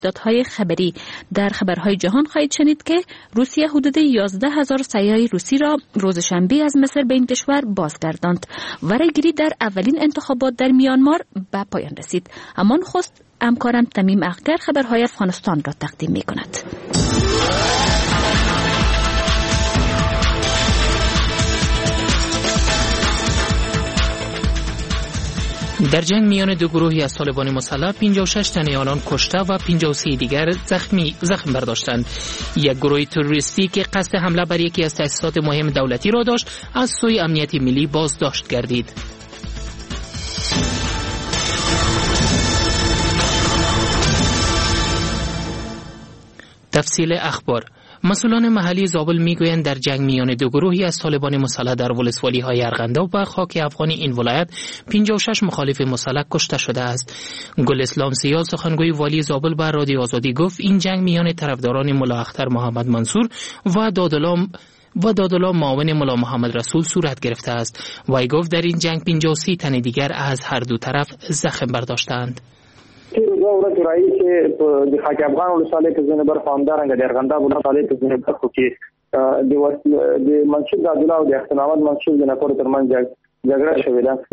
دادهای خبری. در خبرهای جهان خواهید شنید که روسیه حدود 11,000 سیاره روسی را روز شنبه از مصر به این کشور بازگرداند و رأیگیری در اولین انتخابات در میانمار به پایان رسید. اما نخست همکارم تمیم اخگر خبرهای افغانستان را تقدیم می کند. در جنگ میان دو گروهی از طالبان مسلح 56 تن آنان کشته و 53 دیگر زخم برداشتند. یک گروه تروریستی که قصد حمله بر یکی از تأسیسات مهم دولتی را داشت از سوی امنیت ملی بازداشت گردید. تفصیل اخبار. مسئولان محلی زابل میگویند در جنگ میان دو گروهی از طالبان مسلح در ولسوالی‌های ارغنداب و خاک افغانی این ولایت 56 مخالف مسلح کشته شده است. گل اسلام سیال سخنگوی والی زابل به رادیو آزادی گفت این جنگ میان طرفداران ملا اختر محمد منصور و دادالله معاون ملا محمد رسول صورت گرفته است. وی گفت در این جنگ 53 تن دیگر از هر دو طرف زخم برداشتند. ورځ راځي چې د خاک افغان ولسوالۍ کې ځینې برخه همدارنګه د ارغنداب ولسوالۍ کې ځینې برخو کې د منصور عبدالله او د احتمامات منصور د نفر ترمنځ جګړه شوې ده.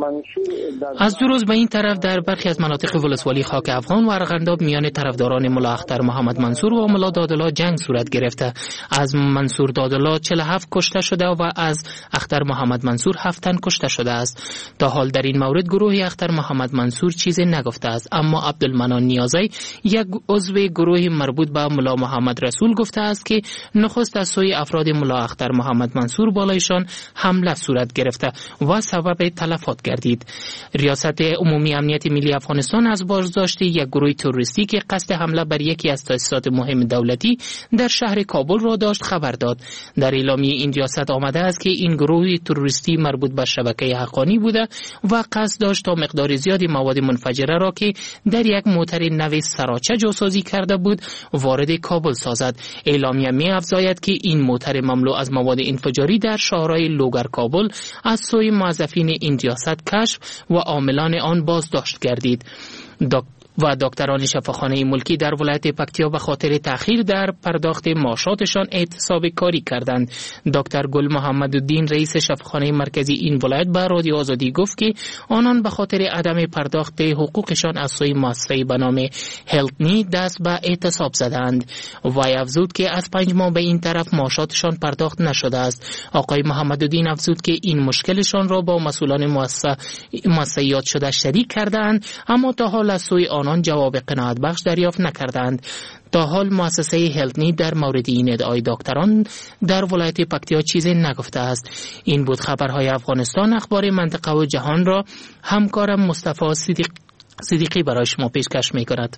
از دو روز به این طرف در برخی از مناطق ولسوالی خاک افغان و ارغنداب میان طرفداران ملا اختر محمد منصور و ملا دادالله جنگ صورت گرفته. از منصور دادالله 47 کشته شده و از اختر محمد منصور 7 تن کشته شده است. تا حال در این مورد گروه اختر محمد منصور چیزی نگفته است، اما عبدالمنان نیازی یک عضو گروه مربوط به ملا محمد رسول گفته است که نخست از سوی افراد ملا اختر محمد منصور بالایشان حمله صورت گرفته و سبب تلفات گردید. ریاست عمومی امنیت ملی افغانستان از بازداشت یک گروه تروریستی که قصد حمله بر یکی از تأسیسات مهم دولتی در شهر کابل را داشت خبر داد. در اعلامیه این ریاست آمده است که این گروه تروریستی مربوط به شبکه حقانی بوده و قصد داشت تا مقدار زیادی مواد منفجره را که در یک موتر نو سراچه جاسازی کرده بود وارد کابل سازد. اعلامیه می افزاید که این موتر مملو از مواد انفجاری در شهرهای لوگر کابل از سوی موظفین این ریاست کشف و عاملان آن بازداشت گردید. دکتران شفاخانه ملکی در ولایت پکتیا به خاطر تأخیر در پرداخت معاشاتشان اعتصاب کاری کردند. دکتر گل محمد الدین رئیس شفاخانه مرکزی این ولایت به رادیو آزادی گفت که آنان به خاطر عدم پرداخت حقوقشان از سوی مؤسسه به نام هلتنی دست به اعتصاب زدند. وی افزود که از 5 ماه به این طرف معاشاتشان پرداخت نشده است. آقای محمد الدین افزود که این مشکلشان را با مسئولان مؤسسه یاد شده شریک کردند، اما تا حال از سوی آنان جواب قناعت بخش دریافت نکردند. تا حال مؤسسه هلتنی در مورد این ادعای دکتران در ولایت پکتیا چیزی نگفته است. این بود خبرهای افغانستان. اخبار منطقه و جهان را همکارم مصطفی صدیقی برای شما پیشکش می‌کند.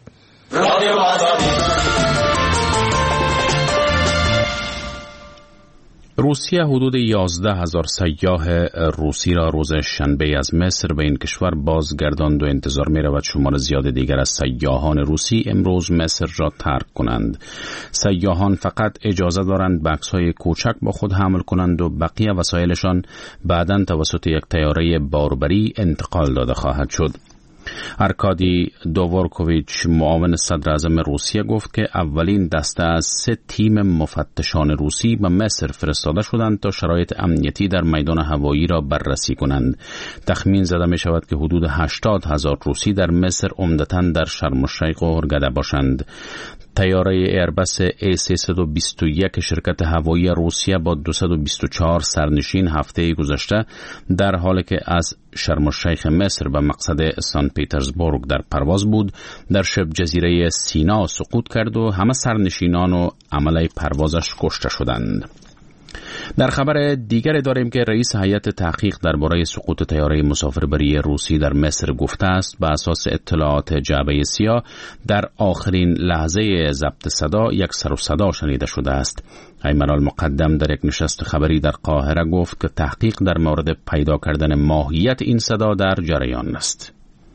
روسیه حدود 11,000 سیاح روسی را روز شنبه از مصر به این کشور بازگرداند و انتظار می رود شمار زیاد دیگر از سیاحان روسی امروز مصر را ترک کنند. سیاحان فقط اجازه دارند بکس‌های کوچک با خود حمل کنند و بقیه وسایلشان بعداً توسط یک طیاره باربری انتقال داده خواهد شد. ارکادی دوورکوویچ معاون صدر اعظم روسیه گفت که اولین دسته از 3 تیم مفتشان روسی به مصر فرستاده شدند تا شرایط امنیتی در میدان هوایی را بررسی کنند. تخمین زده می شود که حدود 80,000 روسی در مصر عمدتاً در شرم الشیخ و هرگده باشند. طیاره ایربس A321 شرکت هوایی روسیه با 224 سرنشین هفته گذشته در حالی که از شرم الشیخ مصر به مقصد سن پیترزبورگ در پرواز بود در شبه جزیره سینا سقوط کرد و همه سرنشینان و عمله پروازش کشته شدند. در خبر دیگر داریم که رئیس هیئت تحقیق درباره سقوط طیاره مسافربری روسی در مصر گفته است به اساس اطلاعات جعبه سیاه در آخرین لحظه ضبط صدا یک سر و صدا شنیده شده است. ایمن المقدم در یک نشست خبری در قاهره گفت که تحقیق در مورد پیدا کردن ماهیت این صدا در جریان است.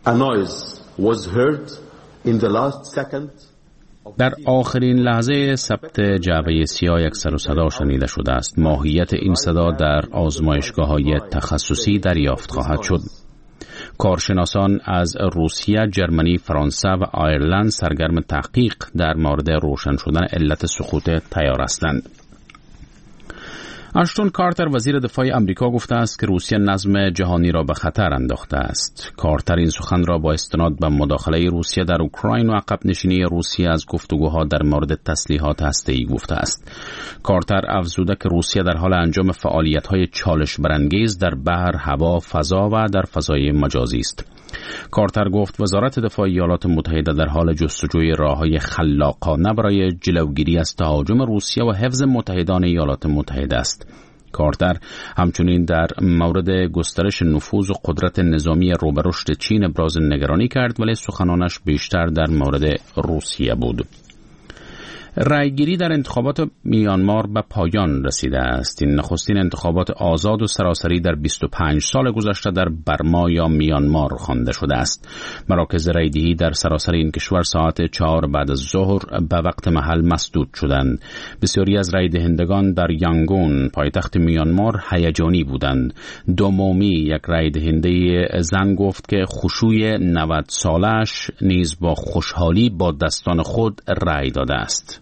در آخرین لحظه ثبت جعبه سیاه یک سر و صدا شنیده شده است. ماهیت این صدا در آزمایشگاه‌های تخصصی دریافت خواهد شد. کارشناسان از روسیه، جرمنی، فرانسه و آیرلند سرگرم تحقیق در مورد روشن شدن علت سقوط طیاره هستند. آشتون کارتر وزیر دفاع آمریکا گفته است که روسیه نظم جهانی را به خطر انداخته است. کارتر این سخن را با استناد به مداخله روسیه در اوکراین و عقب نشینی روسیه از گفتگوها در مورد تسلیحات هسته‌ای گفته است. کارتر افزوده که روسیه در حال انجام فعالیت‌های چالش برانگیز در بحر، هوا، فضا و در فضای مجازی است. کارتر گفت وزارت دفاع ایالات متحده در حال جستجوی راه‌های خلاقانه برای جلوگیری از تهاجم روسیه و حفظ متحدان ایالات متحده است. کارتر همچنین در مورد گسترش نفوذ و قدرت نظامی رو به رشد چین ابراز نگرانی کرد، ولی سخنانش بیشتر در مورد روسیه بود. رأیگیری در انتخابات میانمار به پایان رسیده است. این نخستین انتخابات آزاد و سراسری در 25 سال گذشته در برما یا میانمار خوانده شده است. مراکز رأیدهی در سراسر این کشور ساعت 4 بعد از ظهر به وقت محل مسدود شدند. بسیاری از رأی دهندگان در یانگون، پایتخت میانمار، هیجانی بودند. دومومی، یک رأی دهنده زن، گفت که خشوع 90 سالش نیز با خوشحالی با دستان خود رأی داده است.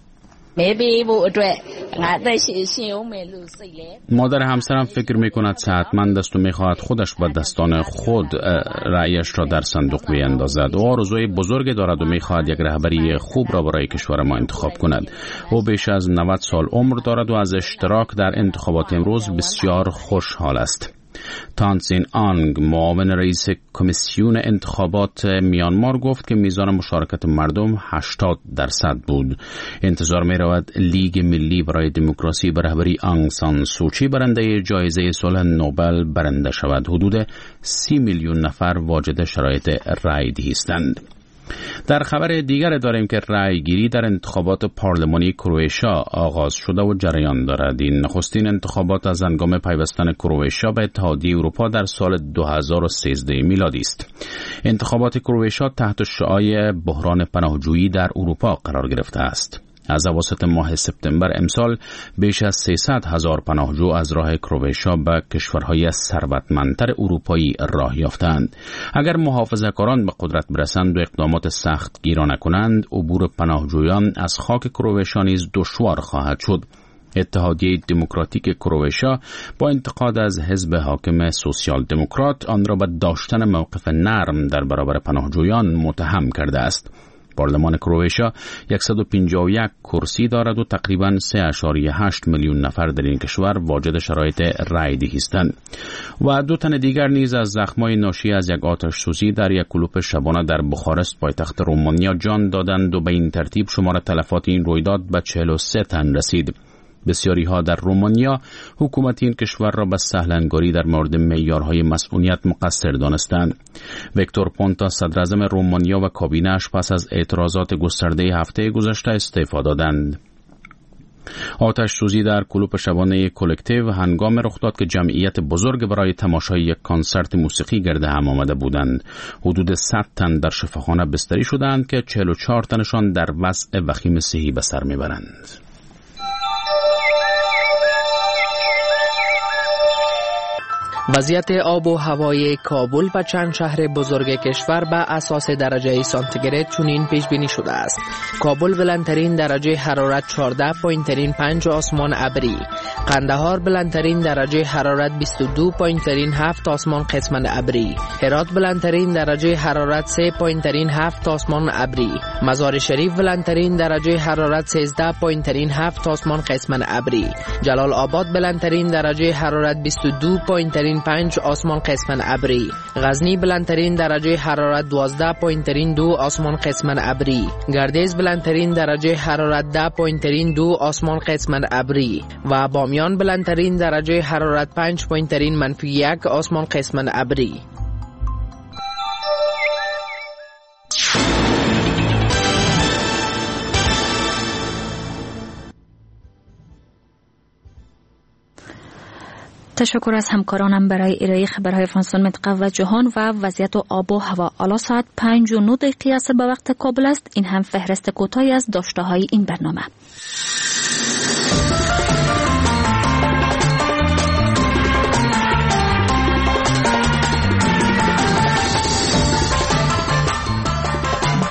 مادر همسرم فکر میکند صحتمند است و میخواهد خودش با دستان خود رأیش را در صندوق بیندازد. او آرزوی بزرگ دارد و میخواهد یک رهبری خوب را برای کشور ما انتخاب کند. او بیش از 90 سال عمر دارد و از اشتراک در انتخابات امروز بسیار خوشحال است. تانسین آنگ، معاون رئیس کمیسیون انتخابات میانمار، گفت که میزان مشارکت مردم 80% بود. انتظار می رود لیگ ملی برای دموکراسی به رهبری آنگ سان سوچی برنده جایزه صلح نوبل برنده شود. حدود 30 میلیون نفر واجد شرایط رأیدهی هستند. در خبر دیگر داریم که رأیگیری در انتخابات پارلمانی کرواتیا آغاز شده و جریان دارد. این نخستین انتخابات از هنگام پیوستن کرواتیا به اتحادیه اروپا در سال 2013 میلادی است. انتخابات کرواتیا تحت شعاع بحران پناهجویی در اروپا قرار گرفته است. از اواسط ماه سپتامبر امسال بیش از 300,000 پناهجو از راه کرواتیا به کشورهای ثروتمندتر اروپایی راه یافتند. اگر محافظه‌کاران به قدرت برسند و اقدامات سخت گیرا نکنند، عبور پناهجویان از خاک کرواتیا نیز دشوار خواهد شد. اتحادیه دموکراتیک کرواتیا با انتقاد از حزب حاکم سوسیال دموکرات آن را به داشتن موقف نرم در برابر پناهجویان متهم کرده است. پارلمان کرواتیا 151 کرسی دارد و تقریباً 3.8 میلیون نفر در این کشور واجد شرایط رأیدهی هستند. و 2 تن دیگر نیز از زخم‌های ناشی از یک آتش سوزی در یک کلوپ شبانه در بخارست، پایتخت رومانیا، جان دادند و به این ترتیب شمار تلفات این رویداد به 43 تن رسید. بسیاری ها در رومانیا حکومت این کشور را به سهلنگاری در مورد معیارهای مسئولیت مقصر دانستند. ویکتور پونتا، صدر اعظم رومانیا و کابینه‌اش پس از اعتراضات گسترده هفته گذشته استعفا دادند. آتش سوزی در کلوپ شبانه کلکتیو هنگام رخ داد که جمعیت بزرگ برای تماشای یک کنسرت موسیقی گرد هم آمده بودند. حدود 100 تن در شفاخانه بستری شدند که 44 تنشان در وضع وخیم صحی به سر میبرند. وضعیت آب و هوای کابل و چند شهر بزرگ کشور به اساس درجه سانتیگراد چنین پیش بینی شده است. کابل بلندترین درجه حرارت 14.5 آسمان ابری، قندهار بلندترین درجه حرارت 22.7 آسمان قسمت ابری، هرات بلندترین درجه حرارت 3.7 آسمان ابری، مزار شریف بلندترین درجه حرارت 13.7 آسمان قسمت ابری، جلال آباد بلندترین درجه حرارت 22.5 آسمان قسمت ابری، غزنی بلندترین درجه حرارت 12.2 آسمان قسمت ابری، گردیز بلندترین درجه حرارت 10.2 آسمان قسمت ابری و بامیان بلندترین درجه حرارت 5.1 آسمان قسمت ابری. تشکر از همکارانم برای ارائه خبرهای فرانسه منطقه و جهان و وضعیت آب و هوا. الان ساعت 5:09 است به وقت کابل است. این هم فهرست کوتاهی از داشته‌های این برنامه.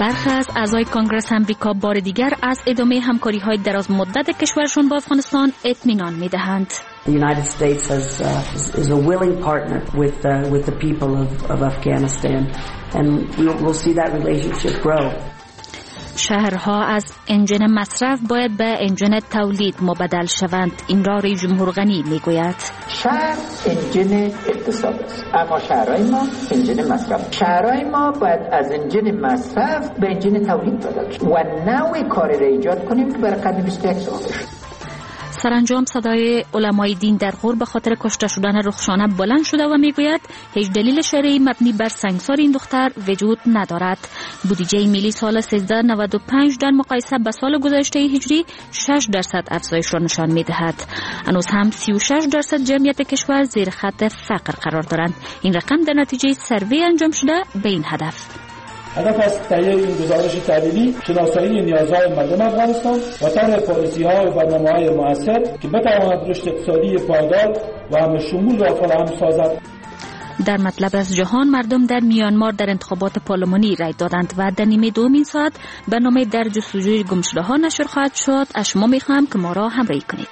برخی از اعضای کنگره امریکا بار دیگر از ادامه همکاری‌های دراز مدت کشورشان با افغانستان اطمینان می‌دهند. The United States is a willing partner with the people of Afghanistan, and we'll see that relationship grow. شهرها از انجن مصرف باید به انجن تولید مبدل شوند. این را رئیس جمهور غنی میگوید. شهر انجن اقتصاد است، اما شهرهای ما انجن مصرف. شهرهای ما باید از انجن مصرف به انجن تولید بدل شد و نوع کاری را ایجاد کنیم که برای قرن 21 سال بشه. سرانجام صدای علمای دین در غور به خاطر کشته شدن رخشانه بلند شده و میگوید هیچ دلیل شرعی مبنی بر سنگسار این دختر وجود ندارد. بودجه ملی سال 1395 در مقایسه با سال گذشته هجری 6% افزایش را نشان میدهد. هنوز هم 36% جمعیت کشور زیر خط فقر قرار دارند. این رقم در نتیجه سروی انجام شده به این هدف از تهیه این گزارش تحلیلی شناسایی نیازهای مردم افغانستان و طرح پالیسی‌ها و برنامه‌های مؤثر که بتواند رشد اقتصادی پایدار و همه‌شمول را فراهم سازد. در مطلب از جهان مردم در میانمار در انتخابات پارلمانی رای دادند و در نیمه دومین ساعت برنامه در جستجوی گمشده‌ها نشر خواهد شد. از شما می‌خواهم که ما را همراهی کنید.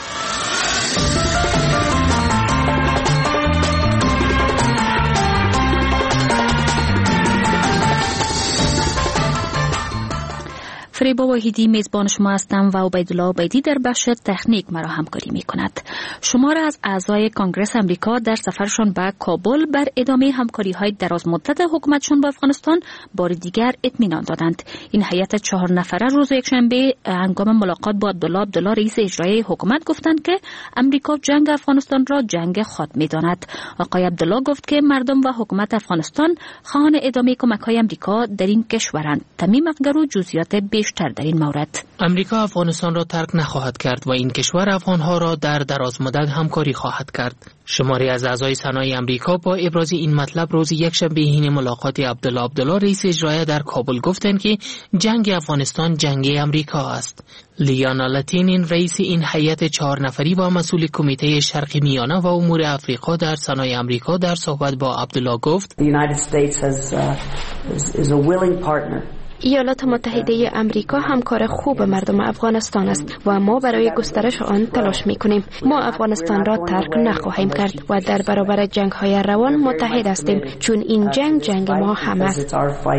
فریبا واحدی میزبان شما هستم و عبیدالله عبیدی در بخش تکنیک مرا همکاری می کند. شمار از اعضای کنگره امریکا در سفرشان به کابل بر ادامه همکاری های دراز مدت حکومتشان با افغانستان بار دیگر اطمینان دادند. این هیئت 4 نفره روز یکشنبه هنگام ملاقات با عبدالله رئیس اجرایی حکومت گفتند که امریکا جنگ افغانستان را جنگ خود می داند. آقای عبدالله گفت که مردم و حکومت افغانستان خواهان ادامه کمک های امریکا در این کشورند. تمیم اقگرو جزئیات بیشتر در این مورد. امریکا افغانستان را ترک نخواهد کرد و این کشور افغانها را در دراز مدت همکاری خواهد کرد. شماری از اعضای سنای امریکا با ابراز این مطلب روز یکشنبه حین ملاقات عبدالله رئیس اجرایی در کابل گفتند که جنگ افغانستان جنگ امریکا است. لیانا لاتینین رئیس این هیئت 4 نفری و مسئول کمیته شرق میانه و امور افریقا در سنای امریکا در صحبت با عبدالله گفت: The United States is a willing partner. ایالات متحده امریکا همکار خوب مردم افغانستان است و ما برای گسترش آن تلاش می‌کنیم. ما افغانستان را ترک نخواهیم کرد و در برابر جنگ‌های روان متحد هستیم، چون این جنگ ما هم است.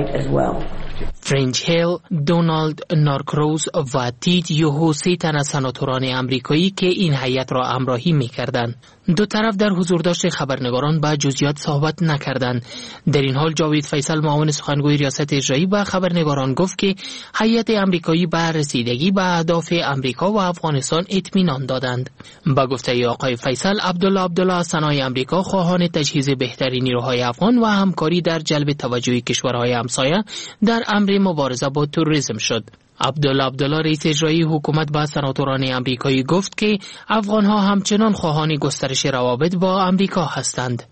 فرنج هیل، دونالد نارکروز و تید یوهو 3 تن از سناتوران امریکایی که این هیئت را همراهی می‌کردند. دو طرف در حضورداشت خبرنگاران با جزئیات صحبت نکردند. در این حال جاوید فیصل معاون سخنگوی ریاست اجرایی با خبرنگاران گفت که هیئت امریکایی به رسیدگی به اهداف امریکا و افغانستان اطمینان دادند. با گفته آقای فیصل، عبدالله از سنای امریکا خواهان تجهیز بهترین نیروهای افغان و همکاری در جلب توجه کشورهای همسایه در امر مبارزه با تروریسم شد. عبدالله رئیس اجرایی حکومت با سناتوران امریکایی گفت که افغانها همچنان خواهان گسترش روابط با امریکا هستند.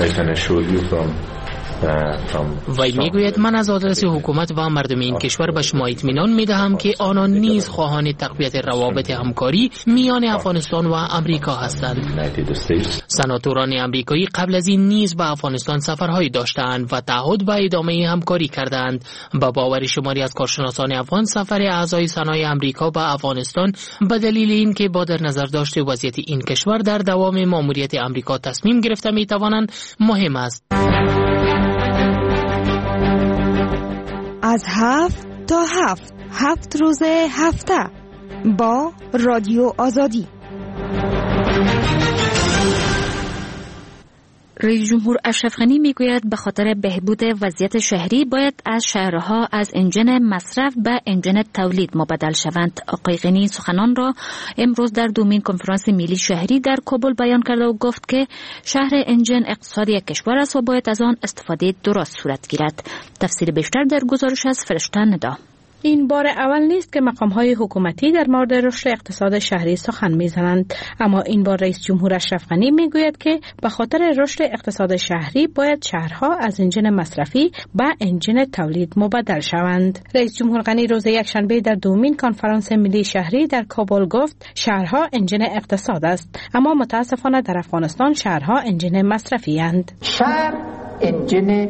وی میگوید: من از آدرس حکومت و مردم این کشور به شما اطمینان میدهم که آنان نیز خواهان تقویت روابط همکاری میان افغانستان و امریکا هستند. سناتوران امریکایی قبل از این نیز به افغانستان سفرهایی داشتند و تعهد به ادامه همکاری کردند. با باور شماری از کارشناسان افغان، سفر اعضای سنای امریکا به افغانستان به دلیل اینکه با در نظر داشته وضعیت این کشور در دوام ماموریت امریکا تصمیم گرفته میتوانند مهم است. از 7 تا 7 روز هفته با رادیو آزادی. رئیس جمهور اشرف غنی میگوید به خاطر بهبود وضعیت شهری باید از شهرها از انجن مصرف به انجن تولید مبدل شوند. آقای غنی سخنان را امروز در دومین کنفرانس ملی شهری در کابل بیان کرده و گفت که شهر انجن اقتصادی کشور است و باید از آن استفاده درست صورت گیرد. تفصیل بیشتر در گزارش از فرشته ندا. این بار اول نیست که مقام‌های حکومتی در مورد رشد اقتصاد شهری سخن می‌زنند، اما این بار رئیس جمهور اشرف غنی میگوید که به خاطر رشد اقتصاد شهری باید شهرها از انجن مصرفی به انجن تولید مبدل شوند. رئیس جمهور غنی روز یکشنبه در دومین کنفرانس ملی شهری در کابل گفت شهرها انجن اقتصاد است، اما متاسفانه در افغانستان شهرها انجن مصرفی اند. شهر انجن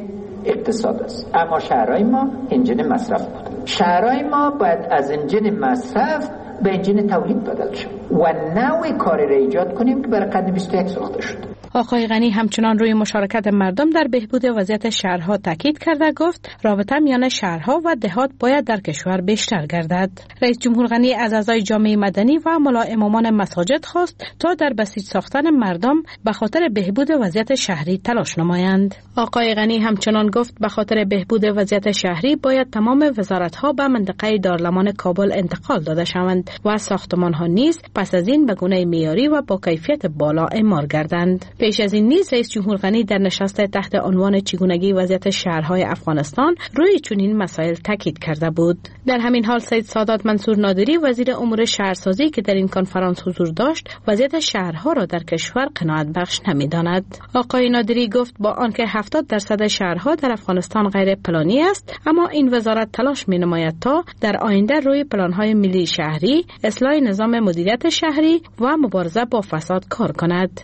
اقتصاد است، اما شهرهای ما انجین مصرف بود. شهرهای ما باید از انجین مصرف به انجین تولید بدل شد و نوع کاری را ایجاد کنیم که برای قرن 21 ساخته شد. آقای غنی همچنان روی مشارکت مردم در بهبود وضعیت شهرها تاکید کرده گفت رابطه میان شهرها و دهات باید در کشور بیشتر گردد. رئیس جمهور غنی از اعضای جامعه مدنی و ملا امامان مساجد خواست تا در بسیج ساختن مردم به خاطر بهبود وضعیت شهری تلاش نمایند. آقای غنی همچنان گفت به خاطر بهبود وضعیت شهری باید تمام وزارت‌ها به منطقه دارالمان کابل انتقال داده شوند و ساختمان‌ها نیز پس از این به گونه معیاری و با کیفیت بالا اعمار گردند. پیش از این نیز رئیس جمهور غنی در نشست تحت عنوان چگونگی وضعیت شهرهای افغانستان روی چنین مسائل تاکید کرده بود. در همین حال سید سادات منصور نادری وزیر امور شهرسازی که در این کنفرانس حضور داشت وضعیت شهرها را در کشور قناعت بخش نمی‌داند. آقای نادری گفت با آنکه 70% شهرها در افغانستان غیر پلانی است، اما این وزارت تلاش می‌نماید تا در آینده روی پلان‌های ملی شهری، اصلاح نظام مدیریت شهری و مبارزه با فساد کار کند.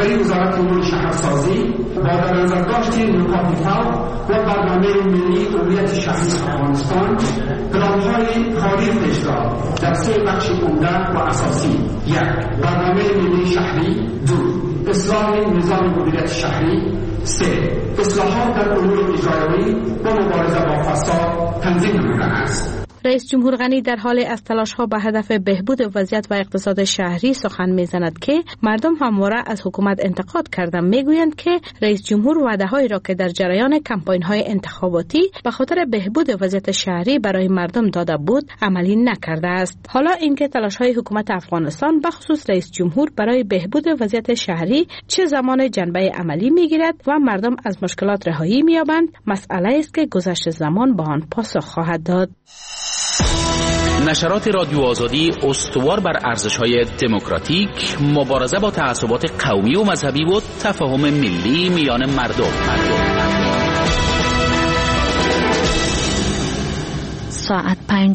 امور شهرسازی با در نظر داشت نکات فوق و برنامه ملی هویت شهری افغانستان پلان‌های کاری پیش را در 3 بخش عمده و اساسی: 1. برنامه ملی شهری، 2. اصلاح نظام مدیریت شهری، 3. اصلاحات در امور اجرایی و مبارزه با فساد تنظیم نموده است. رئیس جمهور غنی در حال از تلاش‌ها به هدف بهبود وضعیت و اقتصاد شهری سخن می‌زند که مردم همواره از حکومت انتقاد کردند. میگویند که رئیس جمهور وعده‌هایی را که در جریان کمپاین‌های انتخاباتی به خاطر بهبود وضعیت شهری برای مردم داده بود عملی نکرده است. حالا اینکه تلاش‌های حکومت افغانستان به خصوص رئیس جمهور برای بهبود وضعیت شهری چه زمان جنبه عملی می‌گیرد و مردم از مشکلات رهایی می‌یابند، مسئله است که گذشت زمان به آن پاسخ خواهد داد. نشرات رادیو آزادی استوار بر ارزش‌های دموکراتیک، مبارزه با تعصبات قومی و مذهبی و تفاهم ملی میان مردم. ساعت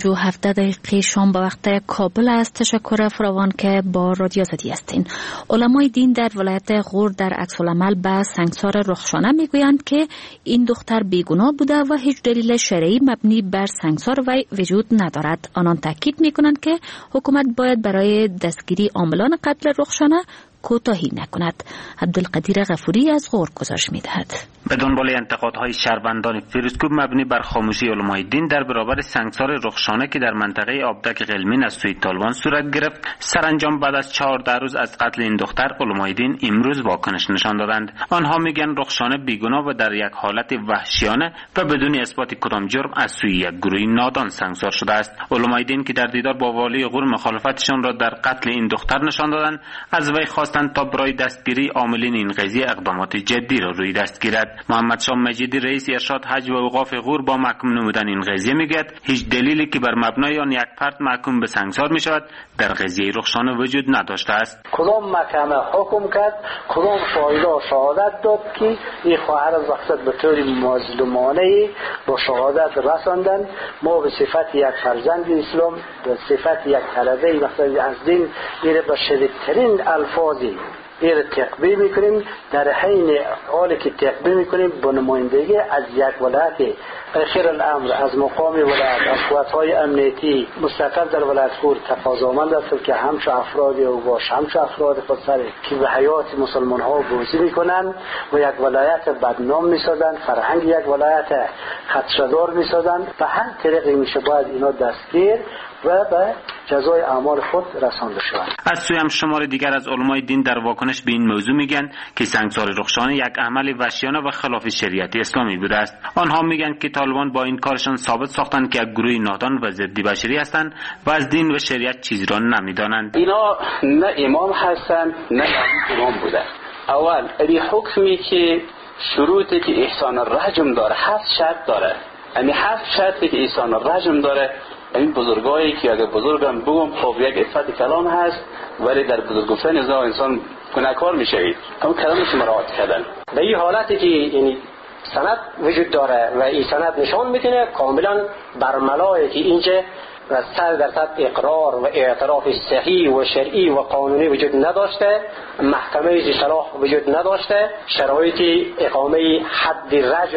5:17 شام به وقت کابل است. تشکر فراوان که با رادیو آزادی هستین. علمای دین در ولایت غور در عکس‌العمل به سنگسار رخشانه میگویند که این دختر بیگناه بوده و هیچ دلیل شرعی مبنی بر سنگسار وی وجود ندارد. آنان تاکید میکنند که حکومت باید برای دستگیری عاملان قتل رخشانه کوتاهی نکند. عبدالقدیر غفوری از غور گزارش میدهد. به دنبال انتقادهای شهروندان فیروزکوب مبنی بر خاموشی علمای دین در برابر سنگسار رخشانه که در منطقه آبدک قلمین از سوی طالبان صورت گرفت، سرانجام بعد از 14 روز از قتل این دختر، علمای دین امروز واکنش نشان دادند. آنها میگن رخشانه بیگناه و در یک حالت وحشیانه و بدون اثبات کدام جرم از سوی یک گروه نادان سنگسار شده است. علمای دین که در دیدار با والی غور مخالفتشان را در قتل این دختر نشان دادند، از وی خواستند تا برای دستگیری عاملین این قضیه اقدامات جدی را روی دست گیرد. محمد شاه مجیدی رئیس ارشاد حج و اوقاف غور با محکوم نمودن این قضیه میگوید هیچ دلیلی که بر مبنای آن یک فرد محکوم به سنگسار می شود در قضیه رخشانه وجود نداشته است. کدام محکمه حکم کرد، کدام شاهدا شهادت داد که این خواهر از وقت به طور مظلومانه با شهادت رساندن، ما به صفت یک فرزند اسلام، به صفت یک طلبه مثلا از دین میره به شدیدترین الفاظی این تقبیل میکنیم. در حین حالی که تقبیل میکنیم با نمایندگی از یک ولایت اخیر الامر از مقام ولایت از قوت‌های امنیتی مستقل در ولایت غور تقاضامند است که همچو افرادی و باش همچو افراد خودسر که به حیات مسلمان ها بازی میکنند و یک ولایت بدنام میسازند، فرهنگ یک ولایت خدشه‌دار میسازند. به هر طریقی میشه باید اینا دستگیر و به جزای اعمال خود رسانده شوند. از سوی هم شمار دیگر از علمای دین در واکنش به این موضوع میگن که سنگسار رخشانه یک عمل وحشیانه و خلاف شریعت اسلامی بوده است. آنها میگن که طالبان با این کارشان ثابت ساختند که یک گروه نادان و ضد بشری هستند و از دین و شریعت چیزی را نمیدانند. اینا نه امام هستند نه امام بوده. اول این حکمی که شروطی که احسان الرجم داره 7 شرط داره. یعنی 7 شرطی که احسان الرجم داره، این بزرگایی که اگر بزرگم بگم خب یک عفت کلام هست ولی در بزرگ گفتن ازا انسان گناهکار میشوید، اما کلامش مراعات کردن. به این حالتی که یعنی سند وجود داره و این سند نشان میکنه کاملا برملایی که اینجا و 100% اقرار و اعتراف صحیح و شرعی و قانونی وجود نداشته، محکمه اصلاح وجود نداشته، شرایط اقامه حد رجم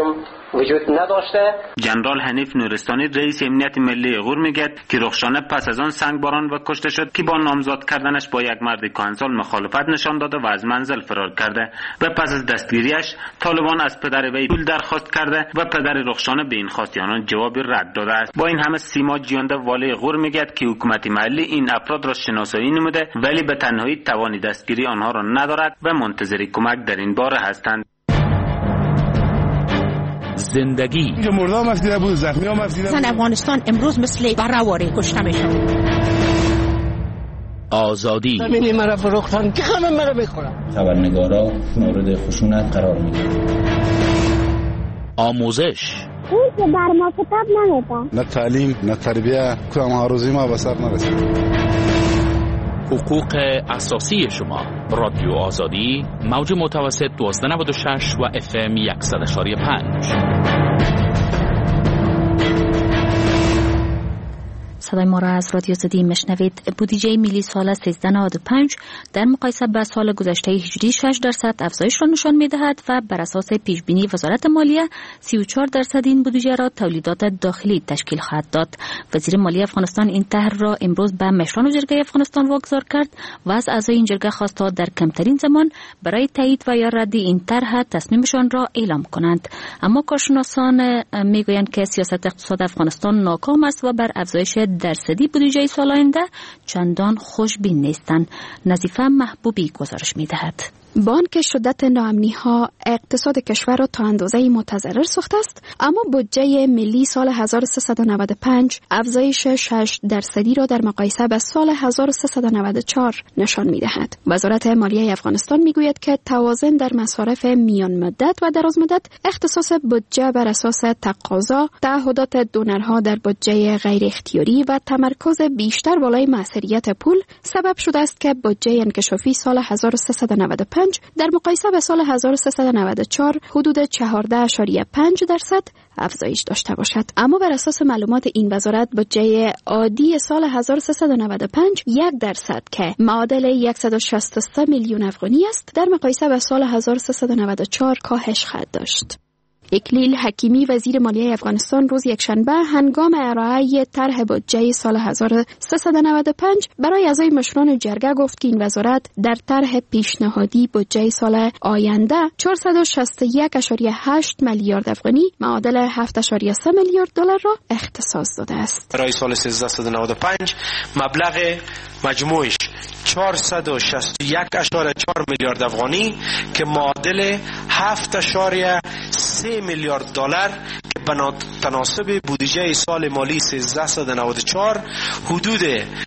وجود نداشته. جنرال حنیف نورستانی رئیس امنیت ملی غور میگه که رخشانه پس از آن سنگباران و کشته شد که با نامزد کردنش با یک مرد کهنسال مخالفت نشان داده و از منزل فرار کرده و پس از دستگیریش طالبان از پدر وی پول درخواست کرده و پدر رخشانه به این خواست آنان جوابی رد داده است. با این همه سیما جیانده والی غور میگه که حکومت محلی این افراد را شناسایی نموده ولی به تنهایی توان دستگیری آنها را ندارد و منتظر کمک در این باره هستند. زندگی اینجا مردم مفیده بود، زخمی ها مفیده بود. افغانستان امروز مثل برهواره کشته میشد. آزادی زمینی مرا فروختن که همه مرا میخورن. خبرنگارا مورد خشونت قرار میگیرن. آموزش اون که بر ما کتاب نمیدن. نه تعلیم نه تربیه کدام هاروزی ما به سر نرسید. حقوق اساسی شما. رادیو آزادی موج متوسط 1296 و FM 100.5. صدای ما را از رادیو آزادی میشنوید. بودجه ملی سال 1395 در مقایسه با سال گذشته هجری 6% افزایش را نشان می‌دهد و بر اساس پیشبینی وزارت مالیه 34% این بودجه را تولیدات داخلی تشکیل خواهد داد. وزیر مالیه افغانستان این طرح را امروز به مشران جرگه افغانستان واگذار کرد و از اعضای این جرگه خواست تا در کمترین زمان برای تایید و یا رد این طرح تصمیمشان را اعلام کنند. اما کارشناسان میگویند که سیاست اقتصاد افغانستان ناکام است و بر افزایش درصدی بودجه سال آینده چندان خوشبین نیستند. نظیفه محبوبی گزارش می‌دهد. بانک شدت ناامنی‌ها اقتصاد کشور را تا اندازه‌ای متضرر ساخته است، اما بودجه ملی سال 1395 افزایش 6% را در مقایسه با سال 1394 نشان می‌دهد. وزارت مالیه افغانستان می‌گوید که توازن در مصارف میان مدت و دراز مدت، اختصاص بودجه بر اساس تقاضا، تعهدات دونرها در بودجه غیر اختیاری و تمرکز بیشتر بالای موثریت پول سبب شده است که بودجه انکشافی سال 1395 در مقایسه به سال 1394 حدود 14.5% افزایش داشته باشد. اما بر اساس معلومات این وزارت بودجه عادی سال 1395 1% که معادل 163 میلیون افغانی است در مقایسه به سال 1394 کاهش خواهد داشت. اکلیل حکیمی وزیر مالیه افغانستان روز یکشنبه هنگام ارائه طرح بودجه سال 1395 برای اعضای مشران جرگه گفت که این وزارت در طرح پیشنهادی بودجه سال آینده 461.8 میلیارد افغانی معادل 7.3 میلیارد دلار را اختصاص داده است. برای سال 1395 مبلغ مجموعش 461.4 میلیارد افغانی که معادل 7.3 میلیارد دلار که به تناسب بودجه سال مالی 1394 حدود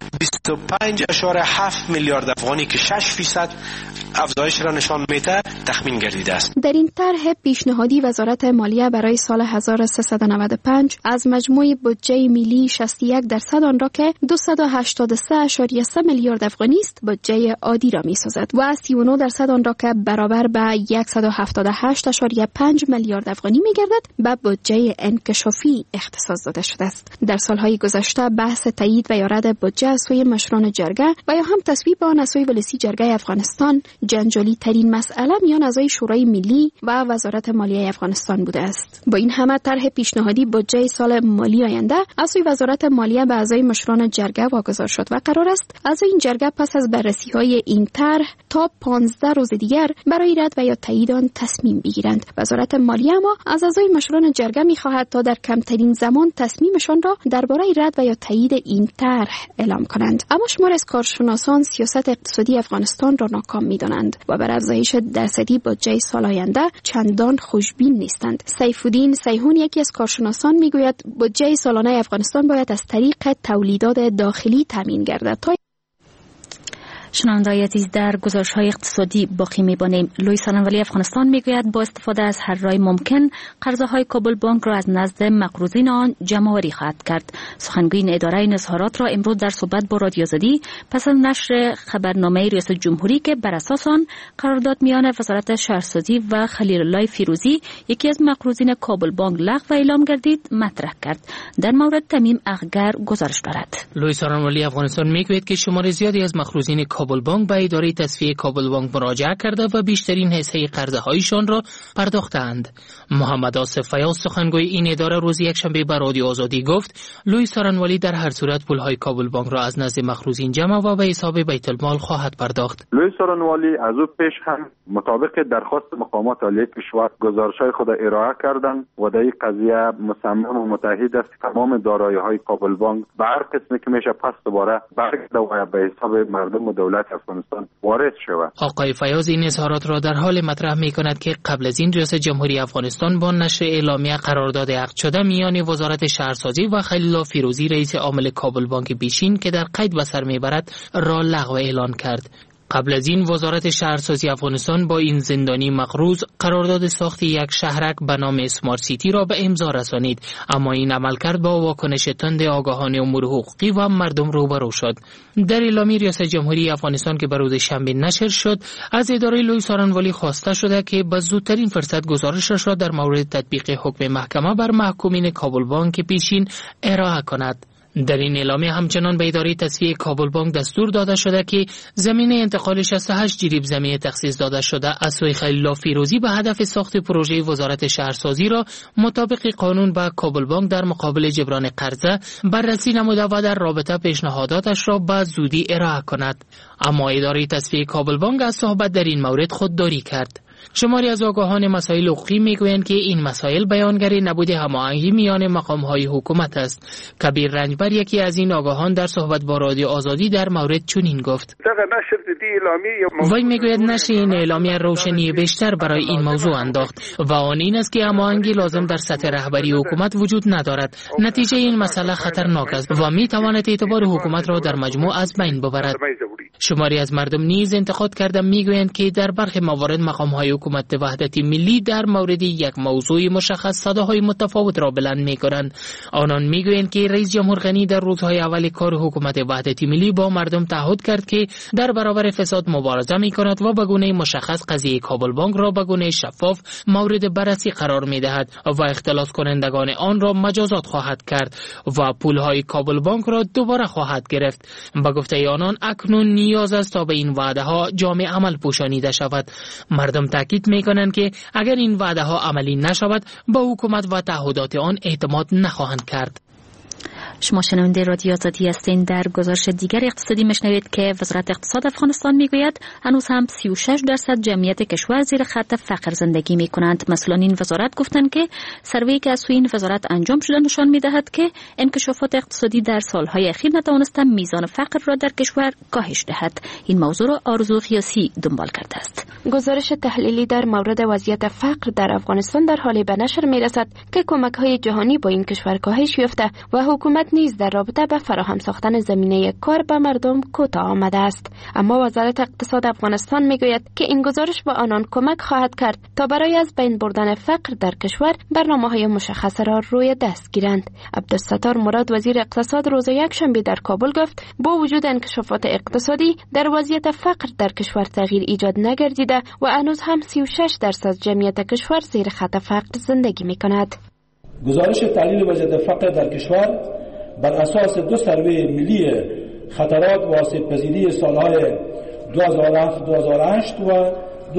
25.7 میلیارد افغانی که 6% افزایش را نشان میده تخمین گردیده است. در این طرح پیشنهادی وزارت مالیه برای سال 1395 از مجموع بودجه ملی 61% آن را که 283.3 میلیارد افغانی است بودجه عادی را میسازد و 39% آن را که برابر به 178.5 میلیارد افغانی میگردد به بودجه انکشافی اختصاص داده شده است. در سالهای گذشته بحث تایید و یا رد بودجه از سوی مشران جرگه و یا هم تصویب آن از سوی ولسی جرگه افغانستان جنجالی ترین مسئله میان اعضای شورای ملی و وزارت مالیه افغانستان بوده است. با این همه طرح پیشنهادی بودجه سال مالی آینده از سوی وزارت مالیه به اعضای مشران جرگه واگذار شد و قرار است اعضای این جرگه پس از بررسی‌های این طرح تا 15 روز دیگر برای رد و یا تایید آن تصمیم بگیرند. وزارت مالیه اما از اعضای مشران جرگه می‌خواهد تا در کمترین زمان تصمیمشان را درباره رد و یا تایید این طرح اعلام کنند. اما شمار از کارشناسان سیاست اقتصادی افغانستان را ناکام می‌دانند و بر افزایش درصدی بودجه سال آینده چندان خوشبین نیستند. سیف‌الدین سیحون یکی از کارشناسان میگوید بودجه سالانه افغانستان باید از طریق تولیدات داخلی تامین گردد. شنوندگان عزیز، در گزارش‌های اقتصادی باقی می‌بانیم. لوی سالنولی افغانستان میگوید با استفاده از هر راه ممکن قرضه‌های کابل بانک را از نزد مقروضین آن جمع‌آوری خواهد کرد. سخنگوی این اداره این اظهارات را امروز در صحبت با رادیو آزادی پس از نشر خبرنامه ریاست جمهوری که بر اساس آن قرارداد میان وزارت شهرسازی و خلیل الله فیروزی یکی از مقروضین کابل بانک لغو اعلام گردید مطرح کرد. در مورد تمیم اغگر گزارش دارد. لوی سالنولی افغانستان میگوید که شمار زیادی از مقروضین کابل بانک به اداره تصفیه کابل بانک مراجعه کرده و بیشترین حصه قرضه هایشان را پرداختند. محمد آصف فیاض سخنگوی این اداره روز یکشنبه به رادیو آزادی گفت لوی سارنوالی در هر صورت پولهای کابل بانک را از نزد مخروزین جمع و به حساب بیت المال خواهد پرداخت. لوی سارنوالی از او پیش هم مطابق درخواست مقامات عالی کشور گزارش‌های خود ارائه کردند و در این قضیه مصمم و متحد است تمام دارایی‌های کابل بانک به هر قسمی که میشه پس دوباره برگرده و به حساب مردم و دولت افغانستان وارد شود. آقای فیاض این اظهارات را در حال مطرح می‌کند که قبل از این ریاست جمهوری افغانستان با نشر اعلامیه قرارداد عقد شده میان وزارت شهرسازی و خلیل الله فیروزی رئیس عامل کابل بانک بیشین که در قید به سر میبرد را لغو اعلان کرد. قبل از این وزارت شهرسازی افغانستان با این زندانی مقروض قرارداد ساخت یک شهرک به نام اسمارت سیتی را به امضا رسانید، اما این عملکرد با واکنش تند آگاهان امور حقوقی و مردم روبرو شد. در اعلامیه ریاست جمهوری افغانستان که به روز شنبه نشر شد از اداره لوی سارنوالی خواسته شده که به زودترین فرصت گزارشش را در مورد تطبیق حکم محکمه بر محکومین کابل بانک پیشین ارائه کند. در این اعلامیه همچنان به اداره تصفیه کابل بانک دستور داده شده که زمینه انتقال 68 جریب زمین تخصیص داده شده از سوی خلیل الله فیروزی به هدف ساخت پروژه وزارت شهرسازی را مطابق قانون به کابل بانک در مقابل جبران قرضه بررسی نموده و در رابطه پیشنهاداتش را به زودی ارائه کند. اما اداره تصفیه کابل بانک از صحبت در این مورد خودداری کرد. شماری از آگاهان مسائل حقوقی میگویند که این مسائل بیانگر نبود هماهنگی میان مقام‌های حکومت است. کبیر رنجبر یکی از این آگاهان در صحبت با رادیو آزادی در مورد چنین گفت: وی میگوید نشر این اعلامیه روشنی بیشتر برای این موضوع انداخت و آن این است که هماهنگی لازم در سطح رهبری حکومت وجود ندارد. نتیجه این مسئله خطرناک است و میتواند اعتبار حکومت را در مجموع از بین ببرد. شماری از مردم نیز انتقاد کرده میگویند که در برخی موارد مقام‌های حکومت وحدت ملی در مورد یک موضوع مشخص صداهای متفاوت را بلند می‌کنند. آنان میگویند که رئیس جمهور غنی در روزهای اول کار حکومت وحدت ملی با مردم تعهد کرد که در برابر فساد مبارزه می‌کند و به گونه مشخص قضیه کابل بانک را به گونه شفاف مورد بررسی قرار می‌دهد و اختلاس کنندگان آن را مجازات خواهد کرد و پولهای کابل بانک را دوباره خواهد گرفت. به گفته آنان اکنون نیاز است تا به این وعده ها جامع عمل پوشانیده شود. مردم تاکید میکنند که اگر این وعده ها عملی نشود به حکومت و تعهدات آن اعتماد نخواهند کرد. شما شنونده رادیو آزادی هستین. در گزارش دیگر اقتصادی میشنوید که وزارت اقتصاد افغانستان میگوید هنوز هم 36% جمعیت کشور زیر خط فقر زندگی میکنند. مسئولان این وزارت گفتند که سروی که از سوی این وزارت انجام شده نشان میدهد که انکشافات اقتصادی در سالهای اخیر نتوانسته میزان فقر را در کشور کاهش دهد. این موضوع را آرزو قیاسی دنبال کرده است. گزارش تحلیلی در مورد وضعیت فقر در افغانستان در حال به نشر میرسد که کمک‌های جهانی با این کشور کاهش یافته و حکومت نیز در رابطه با فراهم ساختن زمینه کار به مردم کوتاه آمده است. اما وزارت اقتصاد افغانستان میگوید که این گزارش به آنان کمک خواهد کرد تا برای از بین بردن فقر در کشور برنامه‌های مشخص را روی دست گیرند. عبدالستار مراد وزیر اقتصاد روز یکشنبه در کابل گفت با وجود انکشافات اقتصادی در وضعیت فقر در کشور تغییر ایجاد نگردیده و هنوز هم 36% جمعیت کشور زیر خط فقر زندگی می‌کند. گزارش تحلیل وضعیت فقر در کشور بر اساس دو سروی ملی خطرات و آسیب‌پذیری سالهای 2007-2008 و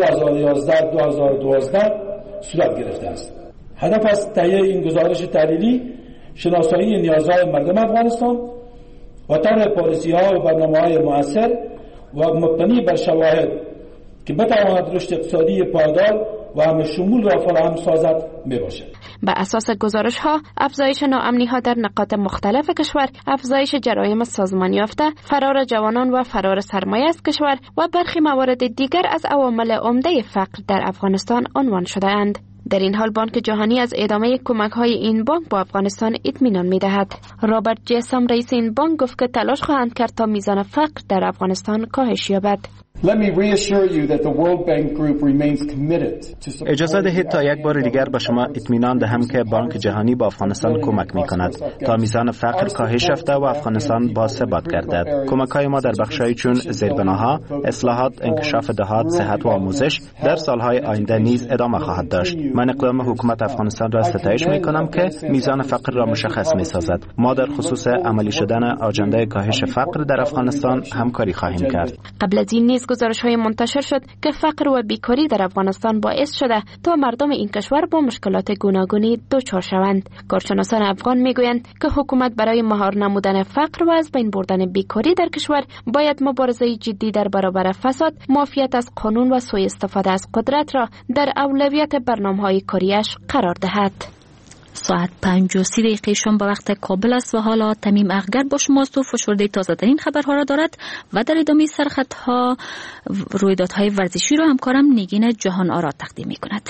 2011-2012 صورت گرفته است. هدف از تهیه این گزارش تحلیلی شناسایی نیازهای مردم افغانستان و طرح پالیسی‌ها و برنامه‌های مؤثر و مبتنی بر شواهد که بتواند رشد اقتصادی پایدار و همه شمول را فراهم سازد میباشد. به اساس گزارش ها افزایش ناامنی ها در نقاط مختلف کشور، افزایش جرایم سازمان یافته، فرار جوانان و فرار سرمایه از کشور و برخی موارد دیگر از عوامل عمده فقر در افغانستان عنوان شده اند. در این حال بانک جهانی از ادامه کمک‌های این بانک با افغانستان اطمینان می‌دهد. رابرت جسام رئیس این بانک گفت که تلاش خواهند کرد تا میزان فقر در افغانستان کاهش یابد. اجازه دهید تا یک بار دیگر به شما اطمینان دهم که بانک جهانی با افغانستان کمک می‌کند تا میزان فقر کاهش یافته و افغانستان باثبات گردد. کمک‌های ما در بخش‌هایی چون زیربناها، اصلاحات، انکشاف دهات، صحت و آموزش در سال‌های آینده نیز ادامه خواهد داشت. من اقدام حکومت افغانستان را ستایش می‌کنم که میزان فقر را مشخص می‌سازد. ما در خصوص عملی شدن آژانده کاهش فقر در افغانستان همکاری خواهیم کرد. قبل از این نیز گزارش‌های منتشر شد که فقر و بیکاری در افغانستان باعث شده تا مردم این کشور با مشکلات گوناگونی دچار شوند. کارشناسان افغان میگویند که حکومت برای مهار نمودن فقر و از بین بردن بیکاری در کشور باید مبارزه جدی در برابر فساد، معافیت از قانون و سوء استفاده از قدرت را در اولویت برنامه‌های کاریش قرار دهد. ساعت 5:30 شام به وقت کابل است و حالا تمیم اخگر با شماست و فشرده تازه‌ترین خبرها را دارد و در ادامه سرخطها رویدادهای ورزشی را همکارم نگین جهان آرا تقدیم می‌کند.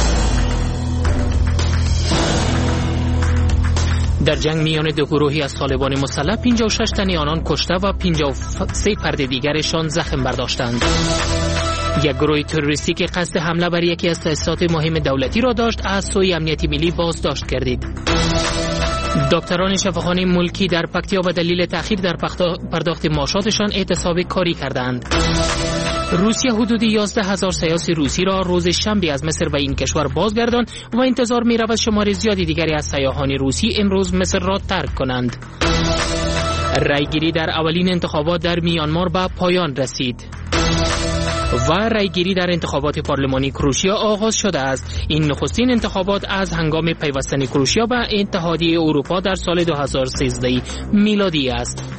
در جنگ میان دو گروهی از طالبان مسلح 56 تن آنان کشته و 53 پرده دیگرشان زخم برداشتند. یک گروه تروریستی که قصد حمله بر یکی از تأسیسات مهم دولتی را داشت از سوی امنیتی ملی بازداشت گردید. دکتران شفاخانه ملکی در پکتیا به دلیل تأخیر در پرداخت معاشاتشان اعتصاب کاری کردند. روسیه حدود 11,000 سیاسی روسی را روز شنبه از مصر به این کشور بازگرداند و انتظار می رود شمار زیادی دیگری از سیاحان روسی امروز مصر را ترک کنند. رایگیری در اولین انتخابات در میانمار به پایان رسید و رایگیری در انتخابات پارلمانی کروشیا آغاز شده است. این نخستین انتخابات از هنگام پیوستن کروشیا به اتحادیه اروپا در سال 2013 میلادی است.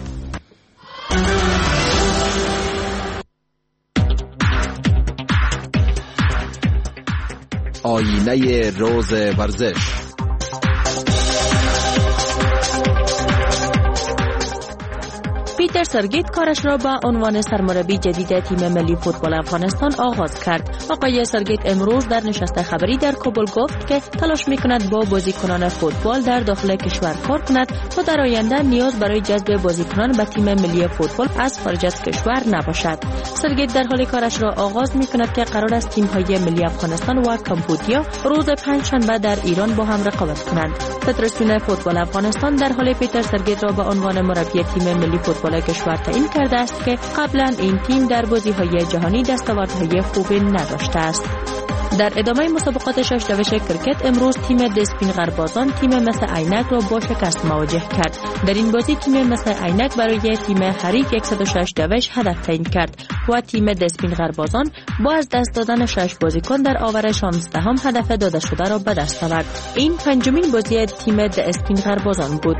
آینه روز ورزش. پیتر سرگیت کارش را به عنوان سرمربی جدید تیم ملی فوتبال افغانستان آغاز کرد. آقای سرگیت امروز در نشست خبری در کابل گفت که تلاش می‌کند با بازیکنان فوتبال در داخل کشور کار کند تا در آینده نیاز برای جذب بازیکنان به تیم ملی فوتبال از خارج از کشور نباشد. سرگیت در حال کارش را آغاز می‌کند که قرار است تیم‌های ملی افغانستان و کمبودیا روز پنجشنبه در ایران با هم رقابت کنند. فدراسیون فوتبال افغانستان در حال پیتر سرگیت را به عنوان مربی تیم ملی فوتبال کشور تعیین کرده است که قبلا این تیم در بازی‌های جهانی دستاوردهای خوبی نداشته است. در ادامه مسابقات شش‌دوش کرکت امروز تیم دسپین غربازان تیم مثل عینک را با شکست مواجه کرد. در این بازی تیم مثل عینک برای تیم حریف 106 دوش هدف تعیین کرد و تیم دسپین غربازان با از دست دادن 6 بازیکن در آور 16 هدف داده شده را به دست آورد. این پنجمین بازی تیم دسپین غربازان بود.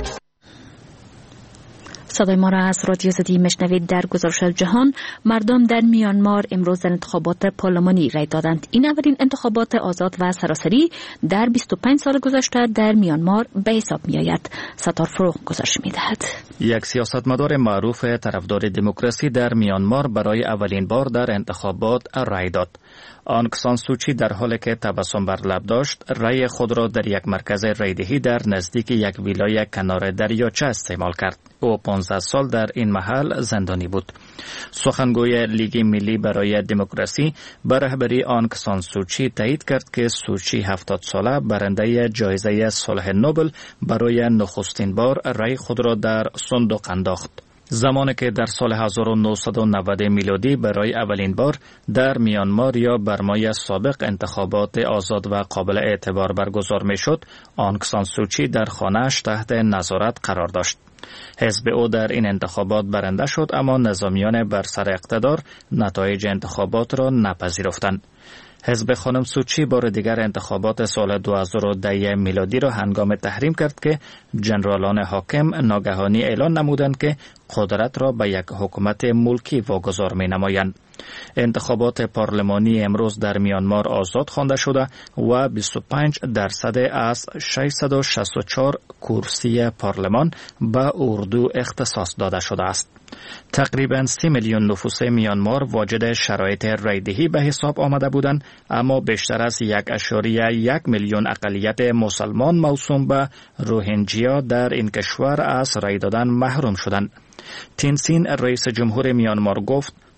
صدای ما را از رادیو آزادی میشنوید. در گزارش جهان، مردم در میانمار امروز در انتخابات پارلمانی رای دادند. این اولین انتخابات آزاد و سراسری در 25 سال گذشته در میانمار به حساب می آید. ستار فروغ گزارش می دهد. یک سیاستمدار معروف طرفدار دموکراسی در میانمار برای اولین بار در انتخابات رای داد. آنگ سان سوچی در حالی که تبسم بر لب داشت، رای خود را در یک مرکز رایدهی در نزدیک یک ویلای کنار دریاچه استعمال کرد. او 15 سال در این محل زندانی بود. سخنگوی لیگ ملی برای دموکراسی به رهبری آنگ سان سوچی تایید کرد که سوچی 70 ساله برنده جایزه صلح نوبل برای نخستین بار رای خود را در صندوق انداخت. زمانی که در سال 1990 میلادی برای اولین بار در میانمار یا برمای سابق انتخابات آزاد و قابل اعتبار برگزار می شد، آنگ سان سوچی در خانه‌اش تحت نظارت قرار داشت. حزب او در این انتخابات برنده شد، اما نظامیان بر سر اقتدار نتایج انتخابات را نپذیرفتند. حزب خانم سوچی بار دیگر انتخابات سال 2010 میلادی را هنگام تحریم کرد که جنرالان حاکم ناگهانی اعلان نمودند که قدرت را به یک حکومت ملکی واگذار می نمایند. انتخابات پارلمانی امروز در میانمار آزاد خوانده شده و 25% از 664 کرسی پارلمان به اردو اختصاص داده شده است. تقریباً 30 میلیون نفوس میانمار واجد شرایط رایدهی به حساب آمده بودند، اما بیشتر از 1.1 میلیون اقلیت مسلمان موسوم به روهینجیا در این کشور از رای دادن محروم شدند. تین سین رئیس جمهور میانمار گفت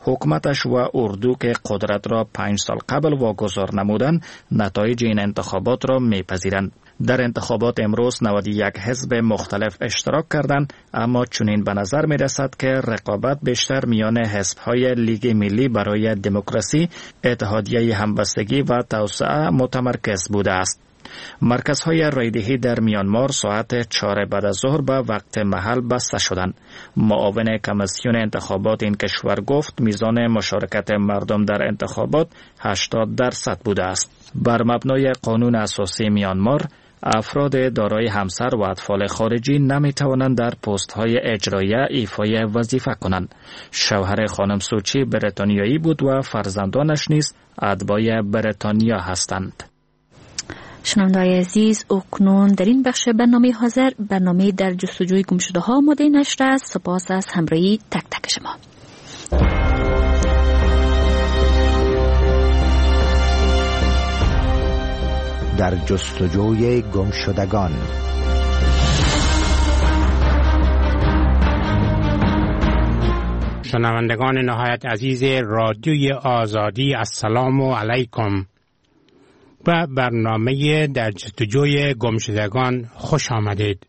حکومتش و اردو که قدرت را 5 سال قبل واگذار نمودند نتایج این انتخابات را میپذیرند. در انتخابات امروز 91 حزب مختلف اشتراک کردند، اما چنین به نظر می رسد که رقابت بیشتر میان حزب‌های لیگ ملی برای دموکراسی، اتحادیه همبستگی و توسعه متمرکز بوده است. مرکزهای رایدهی در میانمار ساعت 4 بعد از ظهر به وقت محل بسته شدند. معاون کمیسیون انتخابات این کشور گفت میزان مشارکت مردم در انتخابات 80% بوده است. بر مبنای قانون اساسی میانمار، افراد دارای همسر و اطفال خارجی نمی توانند در پست‌های اجرایی ایفای وظیفه کنند. شوهر خانم سوچی بریتانیایی بود و فرزندانش نیز اتباع بریتانیا هستند. شنونده‌های عزیز، اکنون در این بخش برنامه حاضر برنامه در جستجوی گمشده‌ها آماده نشر است. سپاس از همراهی تک تک شما. در جستجوی گمشدگان. شنوندگان نهایت عزیز رادیوی آزادی، السلام علیکم. به برنامه در جستجوی گمشدگان خوش آمدید.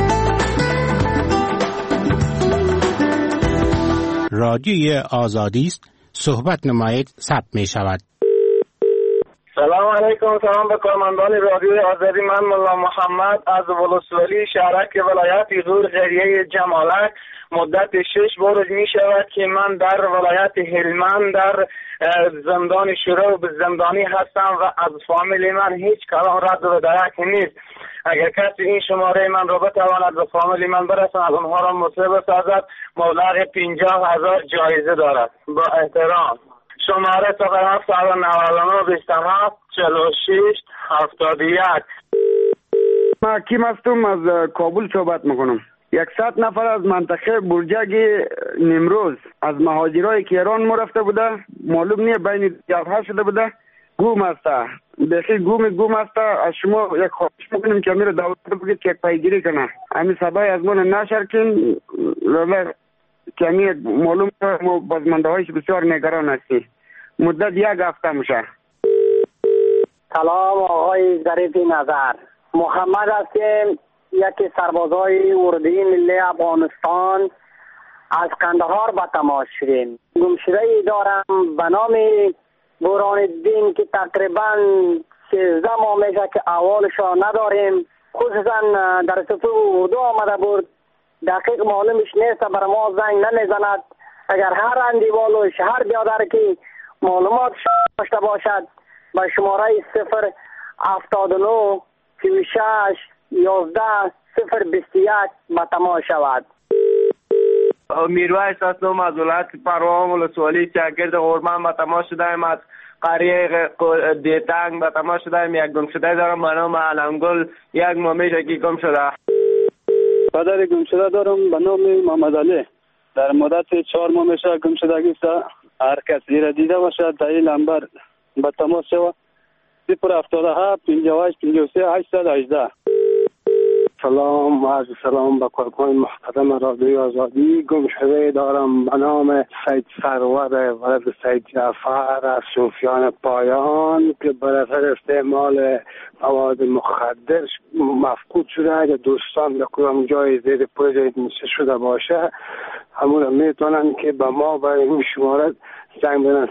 رادیوی آزادی است، صحبت نمایید ثبت می شود. سلام علیکم. سلام به کارمندان رادیوی آزادی. من ملا محمد از ولسوالی شهرک ولایت غور قریه جمالک. مدت 6 بار می شود که من در ولایت هلمند در زندان شروع به زندانی هستم و از فامیلی من هیچ کلام رد و درک نیست. اگر کسی این شماره من رو بتواند به فامیلی من برساند، اونها را مصیبه سازد، مبلغ 50,000 جایزه دارد. با احترام. شماره 0799 27 46 71. من کیم هستم، از کابل صحبت میکنم. 100 نفر از منطقه برجک نمروز از مهاجرای که ایران ما رفته بوده، معلوم نیه بین جبهه شده بوده، گم است. بخی گم است. از شما یک خواهش میکنیم که میره دعوت بگید که پیگیری کنه. همین صدای از ما نشر کن، که همین معلوم ما بازمانده هایش بسیار نگران هستی. مدت 1 هفته میشه. سلام آقای ظریف نظر، محمد هستیم، یکی سربازای اردوی ملی افغانستان از قندهار به تماس شدیم. گمشده‌ای دارم به نام بوران الدین که تقریبا 13 ماه میشه که احوالش را نداریم. خصوصا در صفحه اردو آمده بود، دقیق معلومش نیست، برای ما زنگ نمیزند. اگر هر اندیوال و شهر بیادر که معلومات داشته باشد به شماره 079 36 11 021 به تماس شود. میرویس هستم از ولایت پروان ولسوالی شاگرد اورمان به تماس شدم. از قریه دیتنگ به تماس شدم. یک گمشده دارم به نام علمگل، 1 ماه میشه که گم شده. پدر گمشده دارم به نام محمد علی، در مدت 4 ماه میشه گمشدگی است. هر کسی را دیده باشد در این نمبر به تماس شود. 077 58 53 818. سلام و عرض سلام به کارکنان محترم رادیوی آزادی. گمشده دارم به نام سید سرور ولد سید جعفر از صوفیان پایان که بر اثر استعمال مواد مخدر مفقود شده. اگر دوستان در کدام جای زیر پوزه نشسته شده باشه، همون میتونن که به ما به این شماره زنگ بدن.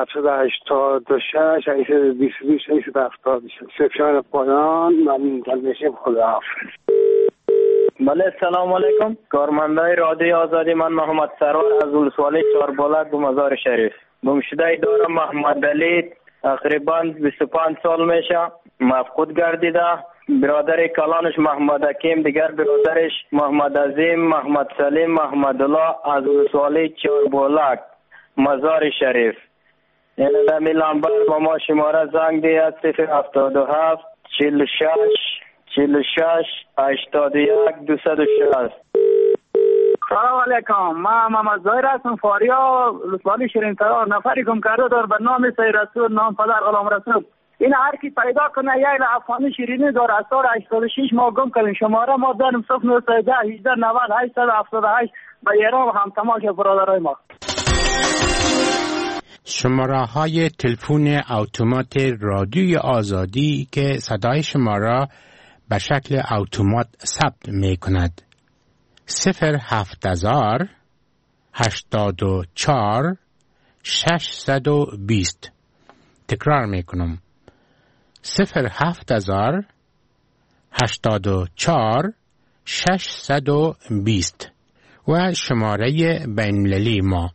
0786 822 870. صوفیان پایان. ممنون میشیم. خداحافظ. بله سلام علیکم. کارمندای رادیوی آزادی، من محمد سرور از ولسوالی چهاربالک به مزار شریف. گمشده دارم محمد علی، تقریبا 25 سال میشه، مفقود گردیده. برادر کلانش محمد حکیم، دیگر برادرش محمد عظیم، محمد سلیم، محمد الله از ولسوالی چهاربالک مزار شریف. یعنی در میلانبر با ما شماره زنگ دیاد 077 46 46 81 260. سلام علیکم. من محمد ظاهر هستم، فاریا ولسوالی شیرین ترار. نفری گم کرده دار به نام سید رسول، نام پدر غلام رسول. این هر کی پیدا کنه یا ایل افغانی شیرینی دار از سال 86 ما گم کردیم. شماره ما داریم 0910 18 90 878 به ایران هم تماش برادرای ما. شماره تلفن اتومات رادیوی آزادی که صدای شما را به شکل اتومات ثبت می کند. 070 84 620. تکرار می کنم. 070 84 620 و شماره بین‌المللی ما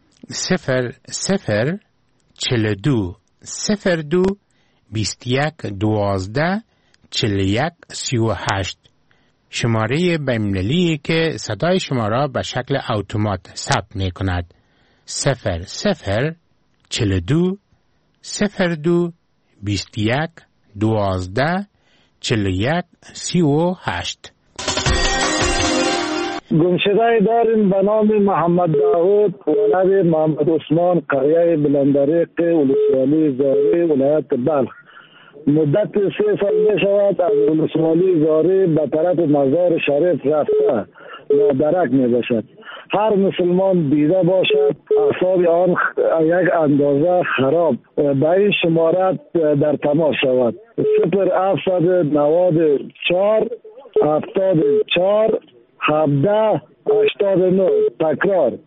0042 02 21 12 41 38. شماره بین‌المللی که صدای شما را به شکل اتومات ثبت می کند. 0042 02 21 12 41 38. گمشده داریم به نام محمد داود ولد محمد عثمان قریه بلندریق ولسوالی زاری ولایت بلخ. مدت 3 سال می شود از ولسوالی زاری به طرف مزار شریف رفته نادرک می باشد. هر مسلمان دیده باشد اعصاب آن یک اندازه خراب به این شمارت در تماس شود. 0794 74 17 89. تکرار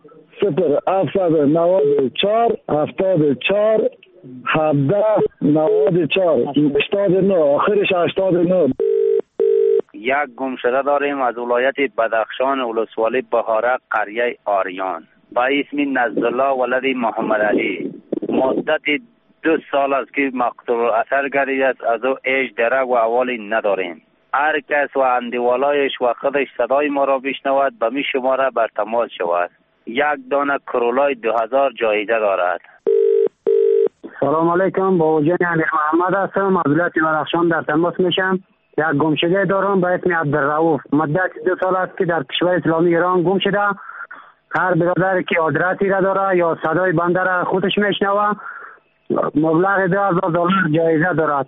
0794 74 17 94 89 آخرش 89. یک گمشده داریم از ولایت بدخشان ولسوالی بهاره قریه آریان با اسم نزدالله ولد محمد علی. مدت 2 سال است که مقتول اثر گردیده است. از او ایش درک و احوالی نداریم. هر کس و اندیوالایش و خودش صدای ما را بشنود به می شماره بر تماس شود. 1 دانه کرولای 2000 جایزه دارد. سلام علیکم، با وجود علی محمد هستم از ولایت بدخشان در تماس میشم. یک گمشده دارم به اسم عبدالرؤوف. مدت 2 سال است که در کشور اسلامی ایران گم شده. هر برادر که آدرسی را داره یا صدای بنده را خودش میشنوه مبلغ $2000 جایزه دارد.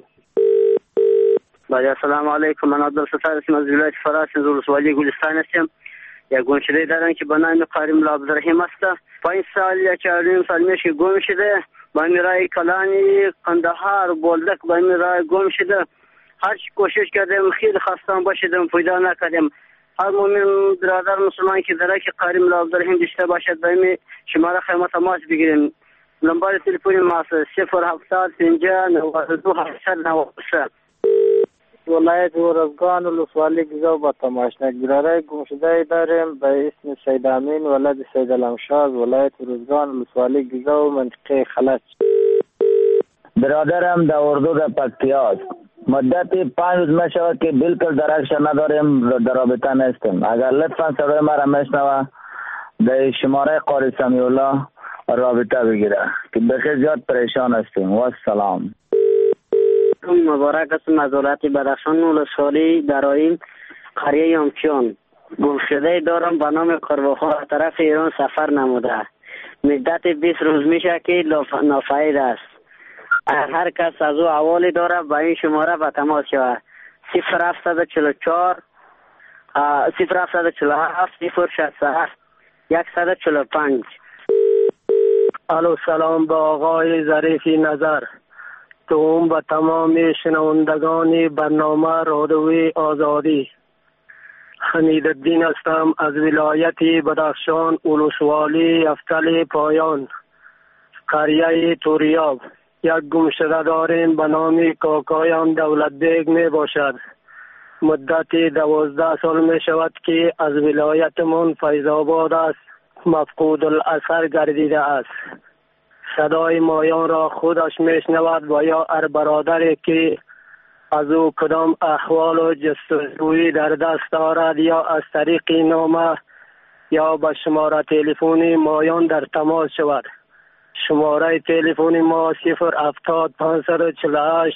السلام علیکم، من عبدالستار هستم از ولایت فراس از ولسوالی گلستان هستم. یک گمشده دارم که به نام قاری ملا عبدالرحیم است. 5 سال یا 4 سال میشه گم شده. با میرای کلانی قندهار بولدک با میرای گم شده. هر چی کوشش کردم خیلی خستم باشدم پیدا نکردم. هر مومن برادر مسلمان که داره که قاری ملا عبدالرحیم داشته باشد با این شماره خیمه تماس بگیریم. نمبر تلفن ما 070 50 92 893. ولایت ورزگان ولسوالی گزو با تماشنک. برادر گمشده داریم به اسم سید امین ولد سید علمشاه ولایت ورزگان ولسوالی گزو منطقه خلج. برادرم در اردو در پکتیا است. مدت 5 روز می شود که بالکل درکش نداریم، در رابطه نیستیم. اگر لطفا صدای ما را میشنوه در شماره قاری سمیع الله رابطه بگیره که بخیر زیاد پریشان هستیم. و سلام. مبارک است از ولایت بدخشان ولسوالی در این قریه یامچیان. گمشده دارم به نام قربخواه از طرف ایران سفر نموده. مدت 20 روز میشه که نافعید است. هر کس از او احوالی داره به این شماره به تماس شود. 0744 0747 067 145. الو سلام به آقای ظریفی نظر. توم به تمام شنوندگان برنامه رادیوی آزادی. حمیدالدین هستم از ولایت بدخشان ولسوالی افتل پایان قریه توریاب. یک گمشده داریم به نام کاکایم دولت بیگ می باشد. مدت 12 سال می شود که از ولایتمون فیض آباد است مفقود الاثر گردیده است. صدای مایان را خودش میشنود و یا هر برادری که از او کدام احوال و جستجویی در دست دارد یا از طریق نامه یا به شماره تلفنی مایان در تماس شود. شماره تلفن ما 070 548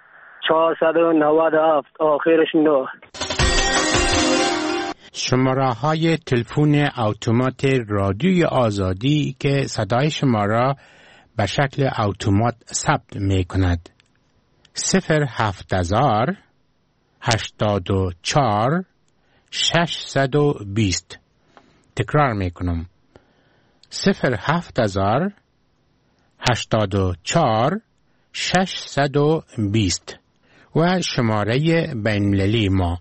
497 آخرش 9. شماره های تلفن اتومات رادیوی آزادی که صدای شما را به شکل اتومات ثبت می کند. 070 84 620. تکرار می کنم. 070 84 620 و شماره بین‌المللی ما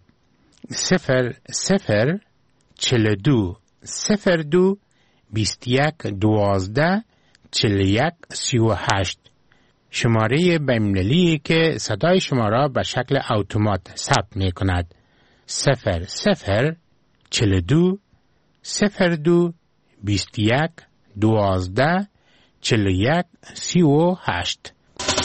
00 42 02 21 12 41 38. شماره بین‌المللی که صدای شما را به شکل اتومات ثبت می کند 00 42 02 21 12 41 38.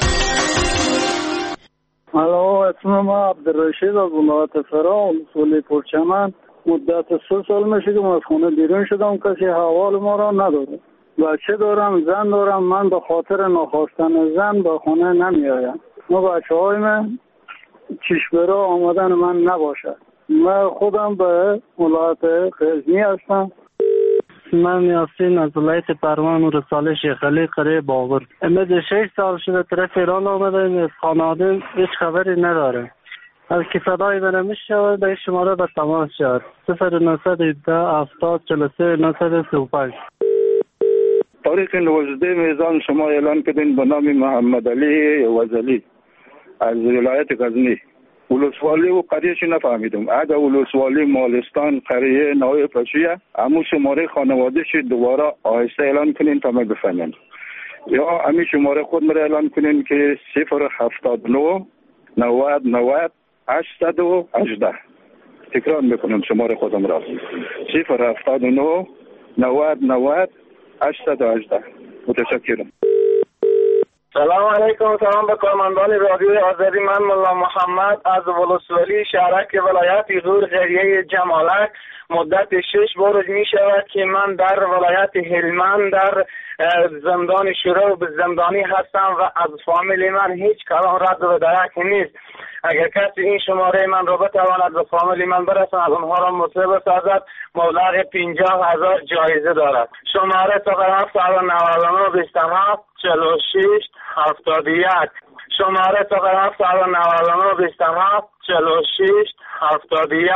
الو، اسم ما عبدالرشید از ولایت فرا، اصولی پرچمن. مدت 3 سال میشه که از خونه بیرون شدم، کسی حوال ما را نداره. بچه دارم، زن دارم. من به خاطر نخواستن زن به خونه نمی آیم. ما بچه های من چشبرا آمدن من نباشد. من خودم به ولایت غزنی هستم. من یاسین از ولایت پروان و رساله شیخ علی قریه باغر. امید 6 سال شده طرف ایران آمده، از خانواده هیچ خبری نداره. از که صدای من میشود به شماره به تماس شد 0917 70 43 935. تاریخ 19 میزان شما اعلان کردین به نام محمد علی وزلی از ولایت غزنی. ولسوالی و قریهش نفهمیدم. اگر ولسوالی مالستان قریه نوع پشیه، همون شماره خانوادهش دوباره آهسته اعلان کنین تا من بفهمم، یا همین شماره خود مرا اعلان کنین که 079 90 90 818. تکرار میکنم شماره خودم را 079 90 90 818. متشکرم. سلام علیکم. سلام به کارمندان رادیوی آزادی. من ملا محمد از ولسوالی شهرک ولایت غور قریه جمالک. مدت 6 بار می شود که من در ولایت هلمند در زندان شروع به زندانی هستم و از فامیل من هیچ کلام رد و درک نیست. اگر کسی این شماره من را بتواند به فامیل من برساند، اونها را مصیبت سازد، مبلغ 50,000 جایزه دارد. شماره تقریبا 99 27 46 71. شماره تقریبا 99 27 46 71.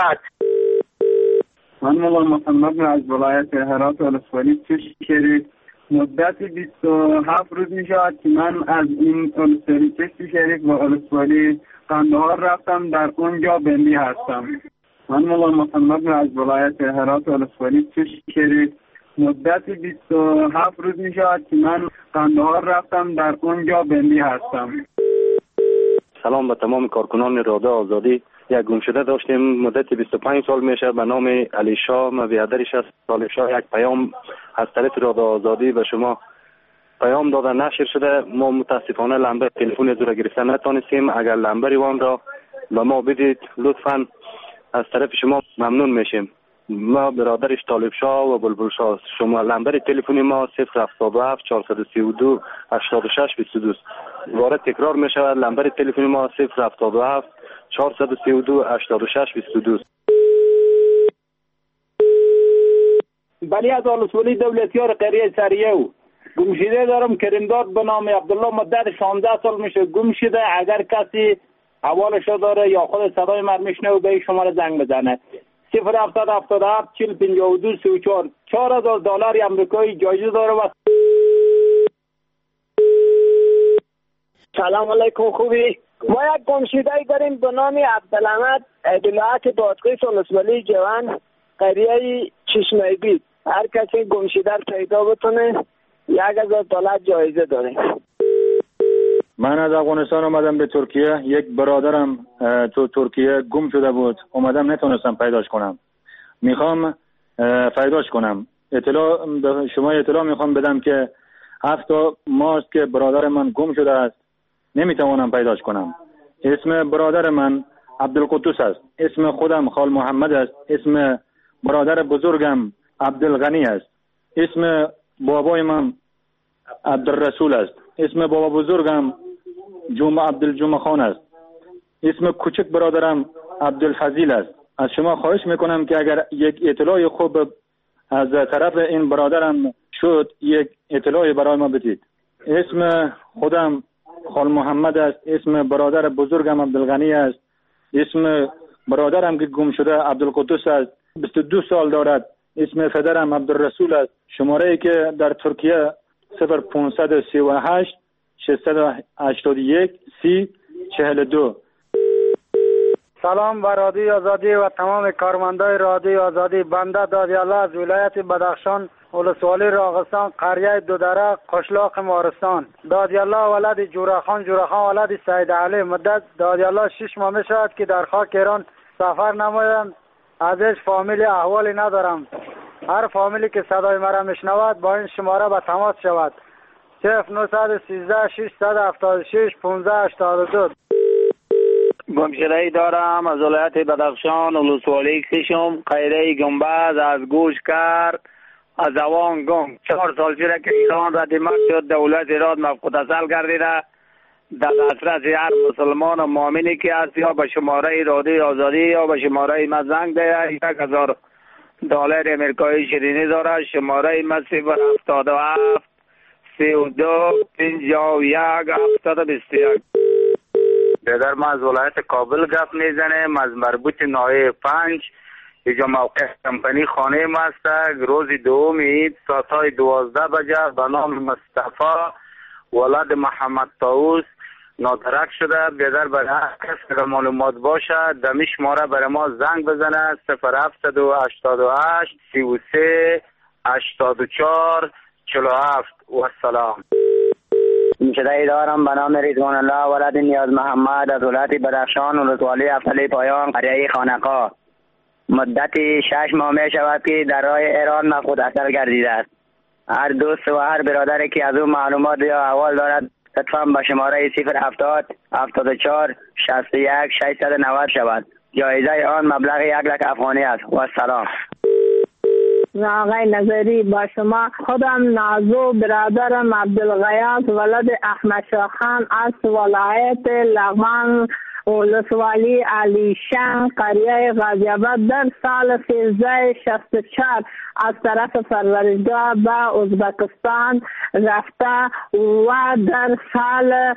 من مولا محمد از ولایت هرات ولسوالی چشم شریف. مدت 27 روز می شود که من از این ولسوالی چشم شریف و ولسوالی قندهار رفتم، در اونجا بندی هستم. من مولا محمد از ولایت هرات ولسوالی چشم شریف. مدت 27 روز می شود که من قندهار رفتم، در اونجا بندی هستم. سلام به تمام کارکنان رادیو آزادی. یک گمشده داشتیم مدت 25 سال میشه به نام علی شاه. ما بیادرش از علی شاه یک پیام از طرف رادیو آزادی به شما پیام داده نشر شده. ما متاسفانه لمبر تلفن از را گرفتن نتونستیم. اگر لمبر وان را به ما بدید لطفاً از طرف شما ممنون میشیم. ما برادرش طالب شاه و بلبل شاه. شما لمبر تلفنی ما 077 432 86 22. وارد تکرار می شود. لمبر تلفنی ما 077 432 86 22. بلی از ولسوالی دولتیار قریه سریه گمشده دارم. کریمداد به نام عبدالله مدت 16 سال میشه گم شده. اگر کسی حوالش داره یا خود صدای من میشنه و به شماره زنگ بزنه 0777 40 52 34. 4,000 دلار امریکایی جایزه داره. و سلام علیکم. خوبی؟ ما یک گمشده داریم به نام عبدالحمد ولایت بادغیس ولسوالی جوان قریه چشمه بید. هر کسی گمشده پیدا بتونه 1,000 دلار جایزه داره. من از افغانستان اومدم به ترکیه. یک برادرم تو ترکیه گم شده بود، اومدم نتونستم پیداش کنم. میخوام پیداش کنم. به شما اطلاع میخوام بدم که 7 ماست که برادر من گم شده است، نمیتوانم پیداش کنم. اسم برادر من عبدالقدوس است. اسم خودم خال محمد است. اسم برادر بزرگم عبدالغنی است. اسم بابای من عبدالرسول است. اسم بابا بزرگم عبدالجمعه خان است. اسم کوچک برادرم عبدالفضیل است. از شما خواهش میکنم که اگر یک اطلاع خوب از طرف این برادرم شد، یک اطلاع برای ما بدید. اسم خودم خال محمد است. اسم برادر بزرگم عبدالغنی است. اسم برادرم که گم شده عبدالقدوس است. 22 سال دارد. اسم پدرم عبدالرسول است. شماره ای که در ترکیه 0538 681 3042. سلام و رادیوی آزادی و تمام کارمندای رادیوی آزادی. بنده دادیالله از ولایت بدخشان، ولسوالی راغستان، قریه دودره، قشلاق مارستان. دادیالله ولد جورخان ولد سید علی. مدت دادیالله 6 ماه می شود که در خاک ایران سفر نمایم. از هیچ فامیلی احوالی ندارم. هر فامیلی که صدای مرا میشنود با این شماره به تماس شود. 0913 676 1582. گمشده‌ای دارم از ولایت بدخشان، ولسوالی کشم، قریه گنبد، از گوش کرد، از اوان گم. 4 سال پیش که ایران ردیمت شد، دولت ایران مفقود اصل گردیده. در دسترس هر مسلمان و مؤمنی که هست یا به شماره رادیوی آزادی یا به شماره ما زنگ ده. $1000 امریکایی شیرینی داره. شماره ما 077 32 51 721. برادر ما از ولایت کابل گپ میزنیم، از مربوط ناحیه 5. اینجا موقع کمپانی خانه ما است. روز دوم عید ساعتای 12 بجه به نام مصطفی ولد محمد طاووس نادرک شده. برادر برای هر کس که معلومات باشه دمی شماره برای ما زنگ بزنه 0788 33 84 47. و سلام. گمشده‌ای دارم به نام رضوان الله ولد نیاز محمد از ولایت بدخشان، ولسوالی افضلی پایان، قریه خانقاه. مدت 6 ماه می شود که در راه ایران مفقود اثر گردیده است. هر دوست و هر برادری که از او معلومات یا احوال دارد لطفاً به شماره 070 74 61 690 شود. جایزه آن مبلغ 1 لک افغانی است. و سلام. آقای نظری با شما. خودم نازو برادرم عبدالغیاث ولد احمد شاه خان از ولایت لغمان، ولسوالی علیشان، قریه غازی آباد. در سال 1364 از طرف پروردگار به ازبکستان رفته و در سال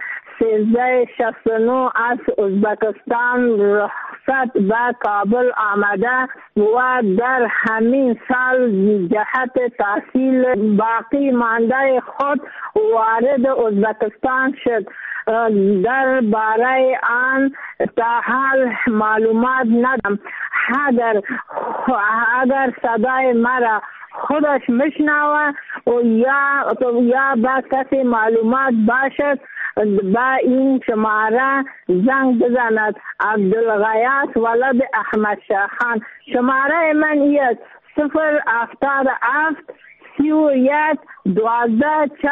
1369 از ازبکستان رخصت به کابل آمده و در همین سال جهت تحصیل باقی مانده خود وارد ازبکستان شد. در باره آن تا حال معلومات ندارم. اگر صدای مرا خودش میشنوه یا با کسی معلومات باشد با این شماره زنگ بزند. عبدالغیاث ولد احمد شاه خان. شماره من است 077 31 12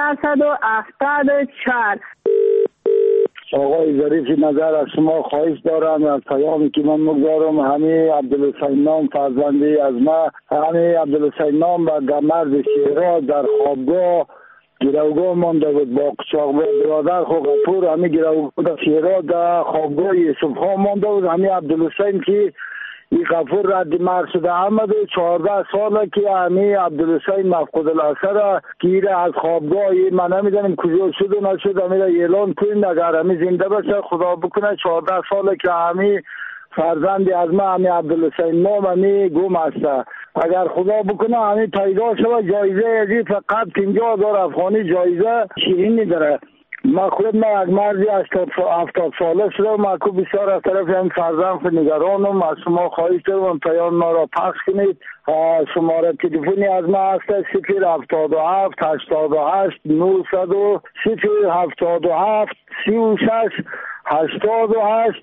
474. آقای ظریفی نظر از شما خواهش دارم از پیامی که من مگذارم. همین عبدالحسین نام فرزندی از ما، همین عبدالحسین نام با مرد شیراز در خوابگاه گروگاه مانده بود با قچاق برادر خو غفور. همین گروگاه در شیراز در خوابگاه یوسف خان مانده بود. همین عبدالحسین که این غفور رد مرد شده آمد. 14 ساله که همین عبدالحسین مفقود الاثر که از خوابگاه من نمیدونم کجا شد و نشد. همین اعلان کنیم اگر همین زنده باشه خدا بکنه. 14 ساله که همین فرزندی از ما همین عبدالحسین نام همین گم است. اگر خدا بکنه همین پیدا شود جایزه ازی فقط 50,000 افغانی جایزه شیرینی داره. ما خود ما یک مردی 70 ساله شده. ما کو بسیار از طرف این فرزند نگرانم. از شما خواهش دارم پیام ما را پخش کنید. شماره تلفنی از ما هست 077 88 900 077 36 88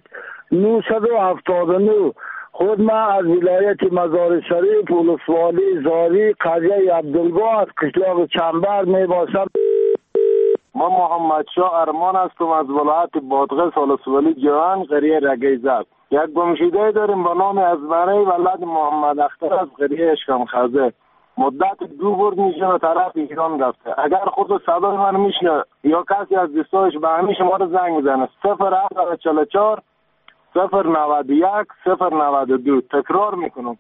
979. خود ما از ولایت مزار شریف، ولسوالی زاری، قریه عبدالگاه از قشلاق چنبر می باشم. ما محمد شاه ارمان هستم از ولایت بادغیس، ولسوالی جوان، قریه رگیزاد. یک گمشده داریم به نام ازمره ولد محمد اختر از قریه اشکمخزه. مدت 2 بار میشه طرف ایران رفته. اگر خود صدای من میشنه یا کسی از دوستایش به همین شماره زنگ میزنه 0744 091 092. تکرار میکنم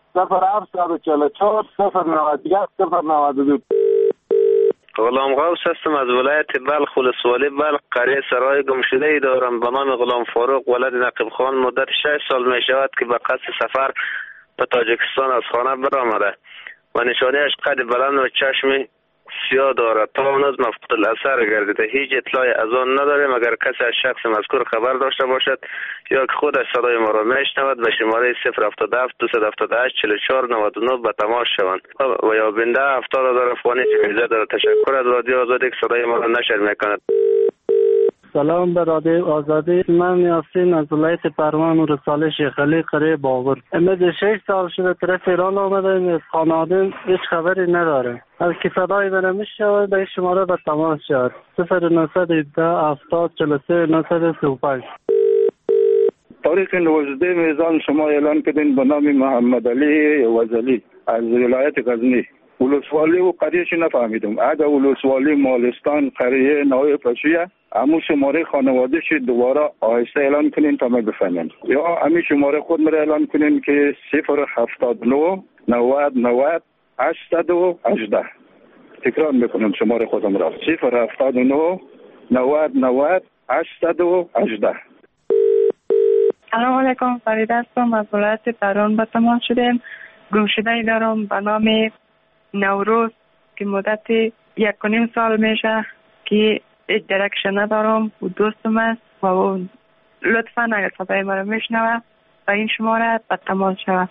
0744 091 092. غلام غوث هستم از ولایت بلخ، ولسوالی بلخ، قریه سرای. گمشده‌ای دارم به نام غلام فاروق ولد نقیب خان. مدت 6 سال می شود که به قصد سفر به تاجیکستان از خانه برآمده و نشانه‌اش قد بلند و چشم روسیا دارد. تا هنوز مفقود الاثر گردیده. هیچ اطلاعی از آن نداریم. اگر کسی از شخص مذکور خبر داشته باشد یا که خودش صدای ما را میشنود به شماره 077 278 44 99 به تماس شوند و یا بنده 70,000 افغانی جایزه دارد. تشکر از رادیو آزادی که صدای ما را نشر میکند. سلام به رادیو آزادی. من یاسین از ولایت پروان و رساله شیخ علی قریه باغر. امید 6 سال شده طرف ایران آمده. از خانواده هیچ خبری نداره. از که صدای من میشود به شماره به تماس شد 0917 70 43 935. تاریخ 19 میزان شما اعلان کردین به نام محمد علی وزلی از ولایت غزنی. ولسوالی و قریهش نفهمیدم. اگر ولسوالی مالستان قریه نوای پشیه همون شماره خانوادهش دوباره آهسته اعلان کنین تا من بفهمم، یا همین شماره خود مرا اعلان کنین که 079 90 90 818. تکرار میکنم شماره خودم را 079 90 90 818. سلام علیکم، فرید هستم از ولایت پروان به تماس شدیم. گمشده‌ای دارم به نام نوروز که مدت 1.5 سال میشه که هیچ درکش ندارم و دوستم است و لطفا اگر صدای مرا میشنوه و این شماره به تماس شوه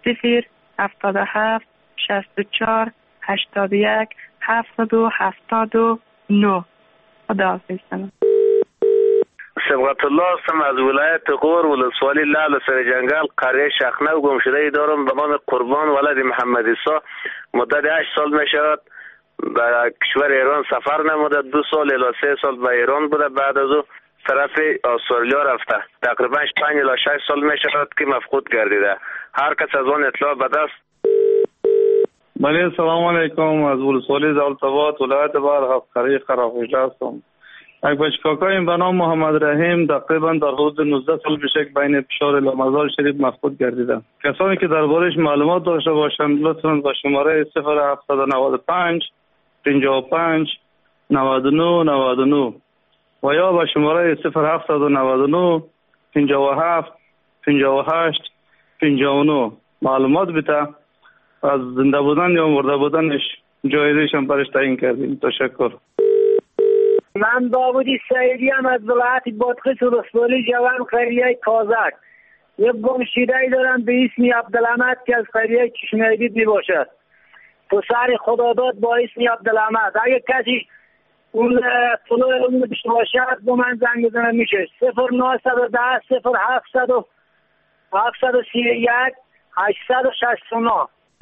077 64 81 779. خدا حافظ. سبقت الله هستم از ولایت غور ولسوالی لعل سر جنگل قریه شخنه و گمشده‌ای دارم به نام قربان ولد محمد عیسی. مدت 8 سال می شود به کشور ایران سفر نموده. 2 سال الی 3 سال به ایران بوده. بعد از او طرف استرالیا رفته. تقریبا 5 الی 6 سال می شود که مفقود گردیده. هر کس از آن اطلاع به دست. بله سلام علیکم، از ولسوالی زالتباد ولایت بلخ قریه خراخوشته هستم. یک بچکاکایم به نام محمد رحیم تقریبا در حدود 19 سال پیش بین پشار لامزال شریف مفقود گردیده. کسانی که دربارش معلومات داشته باشند لطفاً با شماره 0795 55 99 99 و یا با شماره 0799 57 58 59 معلومات بده. از زنده بودن یا مرده بودنش جایزش هم برش تعیین کردیم. تشکر. من داودی سعیدی هم از ولایت بادغیس ولسوالی جوان قریه کازک. یک گمشده‌ای دارم به اسم عبدالحمد که از قریه چشمه‌دید می باشد. پسر خداداد با اسم عبدالحمد. اگه کسی اون طلوع اون داشته باشد با من زنگ بزنه میشه 0910 0700 731 869.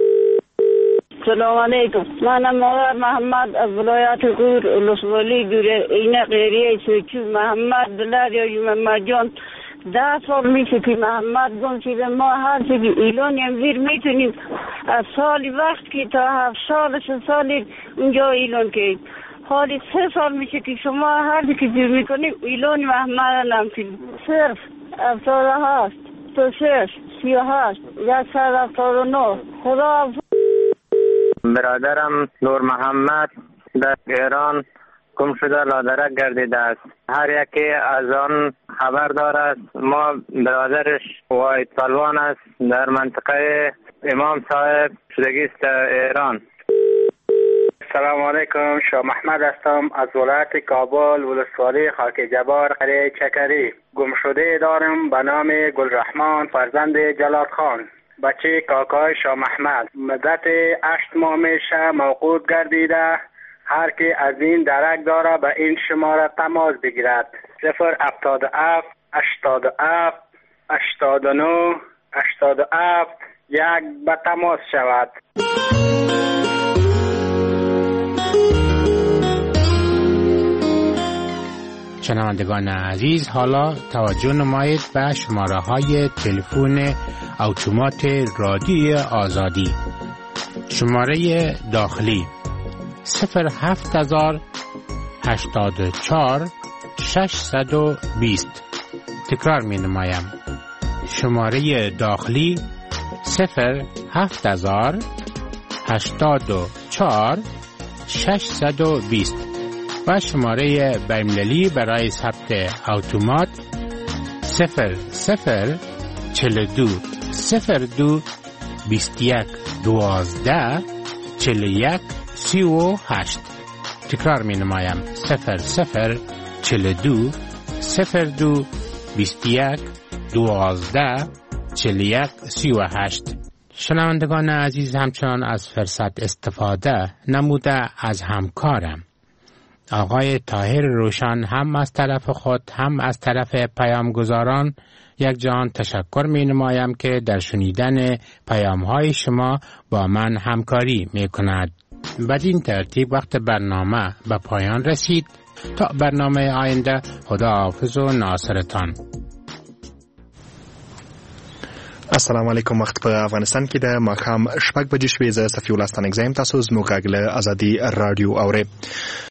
سلام علیکم، منم مادر محمد از ولایت غور ولسوالی دوره این قریه سوچو محمد دلار یا محمد جان 10 سال میشه که محمد گم شده. ما هر چی که ایلان امزیر میتونیم از سال وقت که تا 7 سال 3 سال اونجا ایلان که حالی 3 سال میشه که شما هر چی که جور میکنیم ایلان محمد نمتیم. صرف 78 26 38 179. خدا. برادرم نور محمد در ایران گم شده لادرک گردیده است. هر یکی از آن خبر دارد. ما برادرش واید پلوان است در منطقه امام صاحب شدگی است ایران. سلام علیکم، شاه محمد هستم از ولایت کابل ولسوالی خاک جبار قریه چکری. گم شده دارم به نام گلرحمان فرزند جلال خان، بچه کاکای شاه محمد. مدت 8 ماه میشه موقوف گردیده. هر کی از این درک داره به این شماره تماس بگیرد 077 87 89 87 1 به تماس شود. شنوندگان عزیز، حالا توجه نمایید به شماره های تلفن اتومات رادیوی آزادی. شماره داخلی 07000 84 620. تکرار می نمایم. شماره داخلی 07000 84 620 و شماره بین‌المللی برای ثبت اتومات 0042 02 21 12 41 38. تکرار می نمایم 0042 02 21 12 41 38. شنوندگان عزیز همچنان از فرصت استفاده نموده از همکارم آقای طاهر روشن هم از طرف خود هم از طرف پیامگزاران یک جهان تشکر می نمایم که در شنیدن پیام های شما با من همکاری می کند. بدین ترتیب وقت برنامه به پایان رسید. تا برنامه آینده خداحافظ و ناصرتان. السلام علیکم. وخت په افغانستان کې د ماښام 6 بجې شوې. زه صفي الله ستانکزی یم. تاسو زموږ غږ له ازادي رادیو اورئ.